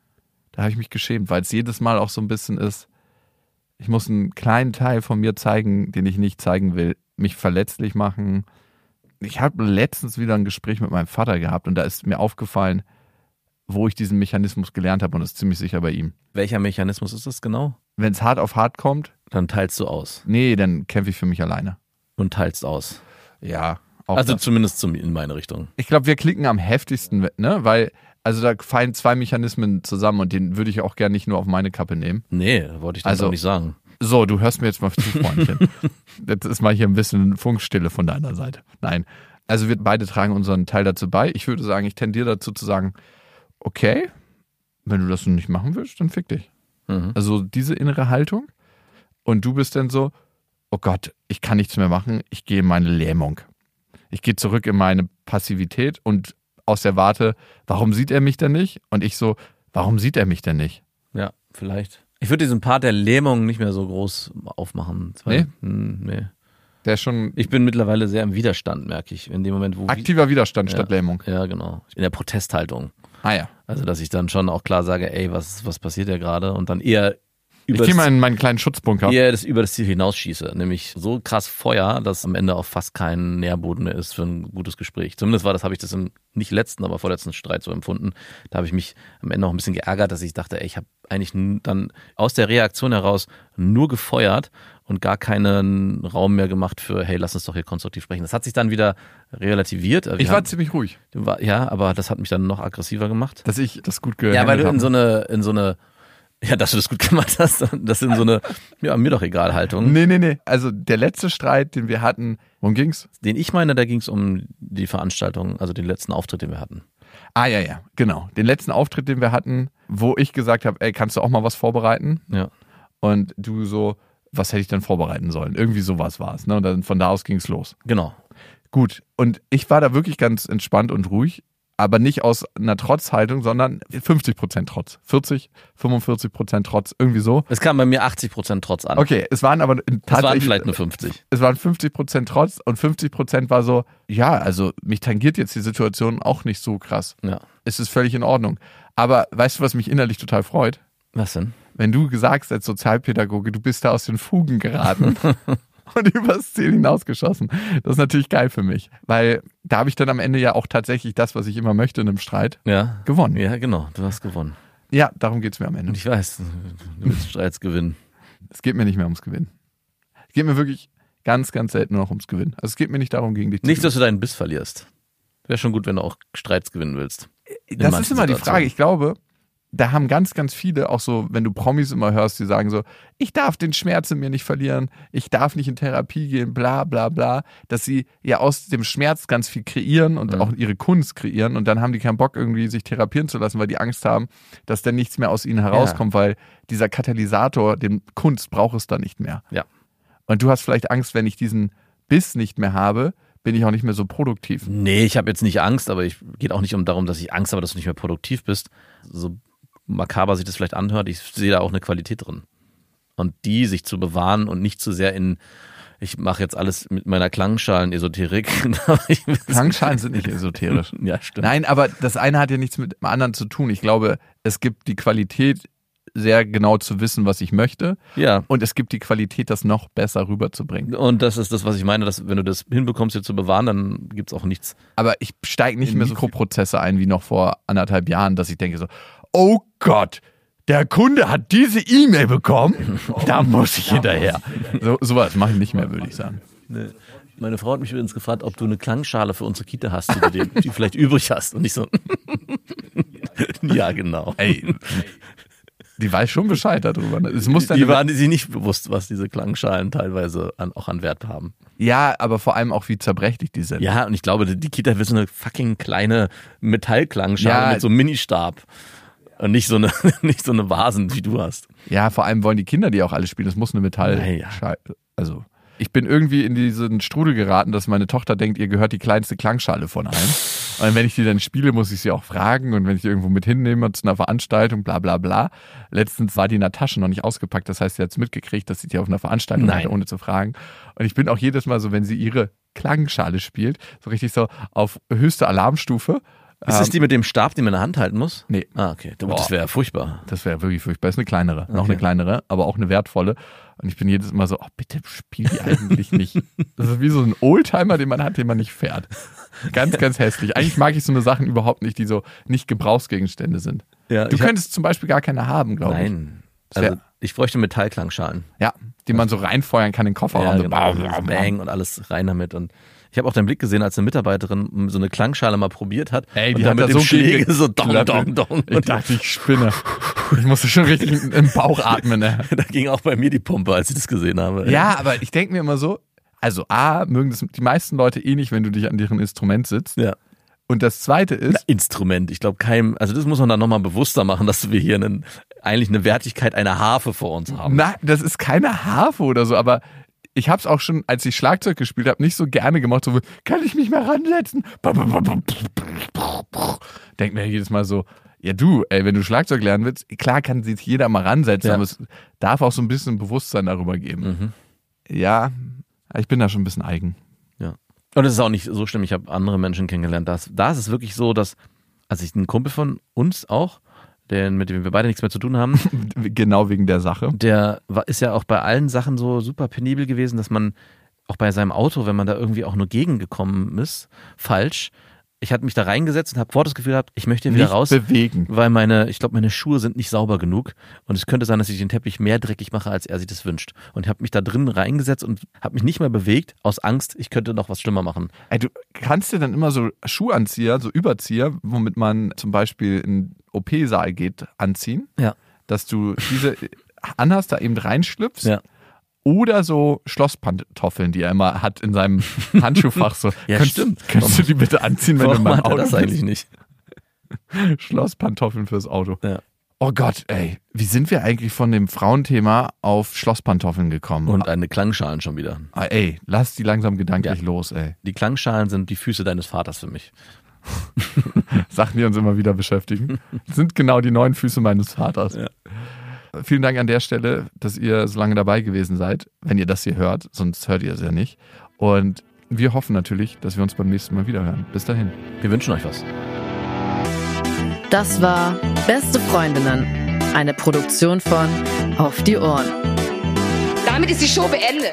Da habe ich mich geschämt, weil es jedes Mal auch so ein bisschen ist, ich muss einen kleinen Teil von mir zeigen, den ich nicht zeigen will, mich verletzlich machen. Ich habe letztens wieder ein Gespräch mit meinem Vater gehabt und da ist mir aufgefallen, wo ich diesen Mechanismus gelernt habe und das ist ziemlich sicher bei ihm. Welcher Mechanismus ist das genau? wenn es hart auf hart kommt, Dann teilst du aus. nee, dann kämpfe ich für mich alleine. Und teilst aus. Ja, auch Also das. zumindest zum, in meine Richtung. Ich glaube, wir klicken am heftigsten, ne? Weil, also da fallen zwei Mechanismen zusammen und den würde ich auch gerne nicht nur auf meine Kappe nehmen. Nee, wollte ich dann Also- auch nicht sagen. So, du hörst mir jetzt mal zu, Freundchen. Jetzt ist mal hier ein bisschen Funkstille von deiner Seite. Nein. Also wir beide tragen unseren Teil dazu bei. Ich würde sagen, ich tendiere dazu zu sagen, okay, wenn du das nicht machen willst, dann fick dich. Mhm. Also diese innere Haltung. Und du bist dann so, oh Gott, ich kann nichts mehr machen, ich gehe in meine Lähmung. Ich gehe zurück in meine Passivität und aus der Warte, warum sieht er mich denn nicht? Und ich so, warum sieht er mich denn nicht? Ja, vielleicht. Ich würde diesen Part der Lähmung nicht mehr so groß aufmachen. Weil, hm, nee. Der ist schon Ich bin mittlerweile sehr im Widerstand, merke ich. In dem Moment, wo. aktiver Widerstand Ja. statt Lähmung. Ja, genau. In der Protesthaltung. Ah ja. Also, dass ich dann schon auch klar sage, ey, was, was passiert hier gerade? Und dann eher Ich über gehe mal das, in meinen kleinen Schutzbunker. eher das, über das Ziel hinausschieße. Nämlich so krass Feuer, dass am Ende auch fast kein Nährboden mehr ist für ein gutes Gespräch. Zumindest war das, habe ich das im nicht letzten, aber vorletzten Streit so empfunden. Da habe ich mich am Ende auch ein bisschen geärgert, dass ich dachte, ey, ich habe eigentlich n- dann aus der Reaktion heraus nur gefeuert und gar keinen Raum mehr gemacht für, hey, lass uns doch hier konstruktiv sprechen. Das hat sich dann wieder relativiert. Wir Ich war haben- ziemlich ruhig, war, ja, aber das hat mich dann noch aggressiver gemacht. dass ich das gut Ja, gehandelt weil du habe. in so eine, in so eine, ja, dass du das gut gemacht hast, das in so eine, ja, mir doch egal Haltung. Nee, nee, nee. Also der letzte Streit, den wir hatten, worum ging's? Den ich meine, da ging es um die Veranstaltung, also den letzten Auftritt, den wir hatten. Ah ja, ja, genau. Den letzten Auftritt, den wir hatten, wo ich gesagt habe, ey, kannst du auch mal was vorbereiten? Ja. Und du so, was hätte ich denn vorbereiten sollen? Irgendwie sowas war es. Ne? Und dann von da aus ging's los. Genau. Gut. Und ich war da wirklich ganz entspannt und ruhig, aber nicht aus einer Trotzhaltung, sondern fünfzig Prozent Trotz. vierzig, fünfundvierzig Prozent Trotz, irgendwie so. Es kam bei mir achtzig Prozent Trotz an. Okay, es waren aber Es waren tatsächlich, vielleicht nur fünfzig. es waren fünfzig Prozent Trotz und fünfzig Prozent war so, ja, also mich tangiert jetzt die Situation auch nicht so krass. Ja. Es ist völlig in Ordnung. Aber weißt du, was mich innerlich total freut? Was denn? Wenn du sagst als Sozialpädagoge, du bist da aus den Fugen geraten und übers Ziel hinausgeschossen. Das ist natürlich geil für mich, weil da habe ich dann am Ende ja auch tatsächlich das, was ich immer möchte in einem Streit, Ja. gewonnen. Ja, genau. Du hast gewonnen. Ja, darum geht es mir am Ende. Und ich weiß, du willst Streits gewinnen. Es geht mir nicht mehr ums Gewinnen. Es geht mir wirklich ganz, ganz selten nur noch ums Gewinnen. Also es geht mir nicht darum, gegen dich zu Nicht, dass du deinen Biss verlierst. Wäre schon gut, wenn du auch Streits gewinnen willst. In Das manchen ist immer die Situationen. Frage. Ich glaube, da haben ganz, ganz viele, auch so, wenn du Promis immer hörst, die sagen so, ich darf den Schmerz in mir nicht verlieren, ich darf nicht in Therapie gehen, bla bla bla, dass sie ja aus dem Schmerz ganz viel kreieren und Mhm. auch ihre Kunst kreieren und dann haben die keinen Bock irgendwie sich therapieren zu lassen, weil die Angst haben, dass dann nichts mehr aus ihnen herauskommt, weil dieser Katalysator, den Kunst braucht es dann nicht mehr. Ja. Und du hast vielleicht Angst, wenn ich diesen Biss nicht mehr habe, bin ich auch nicht mehr so produktiv. Nee, ich habe jetzt nicht Angst, aber ich geht auch nicht um darum, dass ich Angst habe, dass du nicht mehr produktiv bist. So makaber sich das vielleicht anhört, ich sehe da auch eine Qualität drin. Und die sich zu bewahren und nicht zu sehr in, ich mache jetzt alles mit meiner Klangschalen-Esoterik. Klangschalen sind nicht esoterisch. Ja, stimmt. Nein, aber das eine hat ja nichts mit dem anderen zu tun. Ich glaube, es gibt die Qualität, sehr genau zu wissen, was ich möchte. Ja. Und es gibt die Qualität, das noch besser rüberzubringen. Und das ist das, was ich meine, dass wenn du das hinbekommst, dir zu bewahren, dann gibt's auch nichts. Aber ich steige nicht In mehr so Mikro- Mikroprozesse ein wie noch vor anderthalb Jahren, dass ich denke so, oh Gott, der Kunde hat diese E-Mail bekommen, da muss ich hinterher. So, sowas mache ich nicht mehr, würde ich sagen. Meine Frau hat mich übrigens gefragt, ob du eine Klangschale für unsere Kita hast, die du dir, die vielleicht übrig hast. Und ich so, ja, genau. Ey, die weiß schon Bescheid darüber. Es muss dann Die waren sich nicht bewusst, was diese Klangschalen teilweise an, auch an Wert haben. ja, aber vor allem auch, wie zerbrechlich die sind. Ja, und ich glaube, die Kita will so eine fucking kleine Metallklangschale Ja. mit so einem Ministab. Und nicht so eine, nicht so eine Vasen, wie du hast. Ja, vor allem wollen die Kinder die auch alle spielen. Das muss eine Metall. Naja. Also, ich bin irgendwie in diesen Strudel geraten, dass meine Tochter denkt, ihr gehört die kleinste Klangschale von allen. Und wenn ich die dann spiele, muss ich sie auch fragen. Und wenn ich die irgendwo mit hinnehme zu einer Veranstaltung, bla bla bla. Letztens war die in der Tasche noch nicht ausgepackt. Das heißt, sie hat es mitgekriegt, dass sie die auf einer Veranstaltung Nein. hatte, ohne zu fragen. Und ich bin auch jedes Mal so, wenn sie ihre Klangschale spielt, so richtig so auf höchste Alarmstufe. Ist das die mit dem Stab, den man in der Hand halten muss? Nee. Ah, okay. Das Boah. wäre ja furchtbar. Das wäre wirklich furchtbar. Das ist eine kleinere, noch Okay. eine kleinere, aber auch eine wertvolle. Und ich bin jedes Mal so, oh, bitte spiel die eigentlich nicht. Das ist wie so ein Oldtimer, den man hat, den man nicht fährt. Ganz, ganz hässlich. Eigentlich mag ich so eine Sachen überhaupt nicht, die so nicht Gebrauchsgegenstände sind. Ja, Du ich hab- könntest zum Beispiel gar keine haben, glaube ich. Nein. Das wär- Also Ich bräuchte Metallklangschalen. Ja, die man so reinfeuern kann in den Kofferraum. Ja, So genau. bam, bam, Bang und alles rein damit. Und ich habe auch deinen Blick gesehen, als eine Mitarbeiterin so eine Klangschale mal probiert hat. Ey, die und dann hat mit da dem so Schläger gegen- so dong, dong, dong. Ich Und dachte, ich spinne. Ich musste schon richtig im Bauch atmen. Ne? da ging auch bei mir die Pumpe, als ich das gesehen habe. Ja, aber ich denke mir immer so, also A, mögen das die meisten Leute eh nicht, wenn du dich an deren Instrument sitzt. Ja. Und das Zweite ist, Na, Instrument. Ich glaube, keinem, also das muss man dann nochmal bewusster machen, dass wir hier einen, eigentlich eine Wertigkeit einer Harfe vor uns haben. na, das ist keine Harfe oder so, aber ich habe es auch schon, als ich Schlagzeug gespielt habe, nicht so gerne gemacht, so, kann ich mich mal ransetzen? Denk mir jedes Mal so, ja du, ey, wenn du Schlagzeug lernen willst, klar kann sich jeder mal ransetzen, Ja. aber es darf auch so ein bisschen Bewusstsein darüber geben. Mhm. Ja, ich bin da schon ein bisschen eigen. Ja. Und es ist auch nicht so schlimm, ich habe andere Menschen kennengelernt. Da ist, da ist es wirklich so, dass, also ich, ein Kumpel von uns auch, der, mit dem wir beide nichts mehr zu tun haben, Genau wegen der Sache. der war, ist ja auch bei allen Sachen so super penibel gewesen, dass man auch bei seinem Auto, wenn man da irgendwie auch nur gegengekommen ist, falsch, ich hatte mich da reingesetzt und habe sofort das Gefühl gehabt, ich möchte wieder Nicht raus, bewegen. weil meine, ich glaube, meine Schuhe sind nicht sauber genug und es könnte sein, dass ich den Teppich mehr dreckig mache, als er sich das wünscht. Und ich habe mich da drin reingesetzt und habe mich nicht mehr bewegt, aus Angst, ich könnte noch was schlimmer machen. Ey, du kannst dir dann immer so Schuhanzieher, so Überzieher, womit man zum Beispiel in den O P-Saal geht, anziehen. Ja. Dass du diese anhast, da eben reinschlüpfst. Ja. Oder so Schlosspantoffeln, die er immer hat in seinem Handschuhfach. So. Ja, Könntest, stimmt. Könntest du die bitte anziehen, wenn Warum du in meinem hat er Auto das bist? eigentlich nicht? Schlosspantoffeln fürs Auto. Ja. Oh Gott, ey. Wie sind wir eigentlich von dem Frauenthema auf Schlosspantoffeln gekommen? Und eine Klangschalen schon wieder. Ah, ey, lass die langsam gedanklich Ja. los, ey. Die Klangschalen sind die Füße deines Vaters für mich. Sachen, die uns immer wieder beschäftigen. Sind genau die neuen Füße meines Vaters. Ja. Vielen Dank an der Stelle, dass ihr so lange dabei gewesen seid, wenn ihr das hier hört, sonst hört ihr es ja nicht. Und wir hoffen natürlich, dass wir uns beim nächsten Mal wieder hören. Bis dahin. Wir wünschen euch was. Das war Beste Freundinnen, eine Produktion von Auf die Ohren. Damit ist die Show beendet.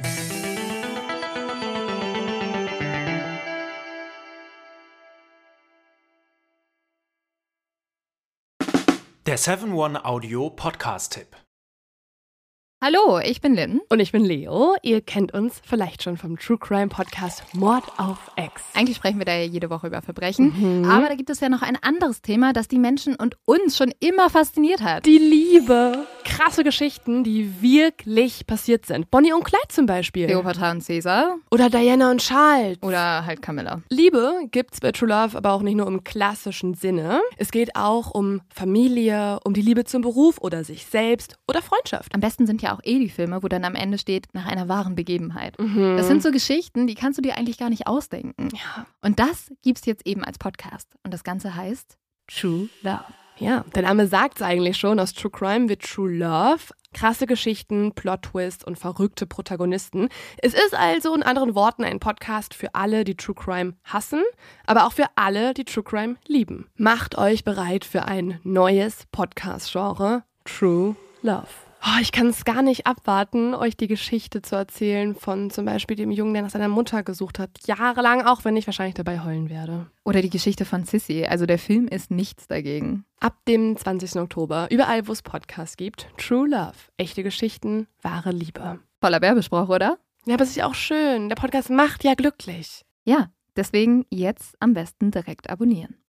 Der seven one Audio Podcast-Tipp. Hallo, ich bin Lynn. Und ich bin Leo. Ihr kennt uns vielleicht schon vom True Crime Podcast Mord auf Ex. Eigentlich sprechen wir da ja jede Woche über Verbrechen. Aber da gibt es ja noch ein anderes Thema, das die Menschen und uns schon immer fasziniert hat. Die Liebe. Krasse Geschichten, die wirklich passiert sind. Bonnie und Clyde zum Beispiel. Cleopatra und Caesar Oder Diana und Charles. oder halt Camilla. Liebe gibt's bei True Love aber auch nicht nur im klassischen Sinne. Es geht auch um Familie, um die Liebe zum Beruf oder sich selbst oder Freundschaft. Am besten sind ja auch eh die Filme, wo dann am Ende steht, nach einer wahren Begebenheit. Das sind so Geschichten, die kannst du dir eigentlich gar nicht ausdenken. Ja. Und das gibt's jetzt eben als Podcast. Und das Ganze heißt True Love. Ja, der Name sagt's eigentlich schon, aus True Crime wird True Love. Krasse Geschichten, Plot-Twists und verrückte Protagonisten. Es ist also in anderen Worten ein Podcast für alle, die True Crime hassen, aber auch für alle, die True Crime lieben. Macht euch bereit für ein neues Podcast-Genre, True Love. Oh, ich kann es gar nicht abwarten, euch die Geschichte zu erzählen von zum Beispiel dem Jungen, der nach seiner Mutter gesucht hat. Jahrelang, auch wenn ich wahrscheinlich dabei heulen werde. Oder die Geschichte von Sissy. Also der Film ist nichts dagegen. Ab dem zwanzigsten Oktober, überall wo es Podcasts gibt, True Love. Echte Geschichten, wahre Liebe. Voller Werbespruch, oder? Ja, aber es ist ja auch schön. Der Podcast macht ja glücklich. Ja, deswegen jetzt am besten direkt abonnieren.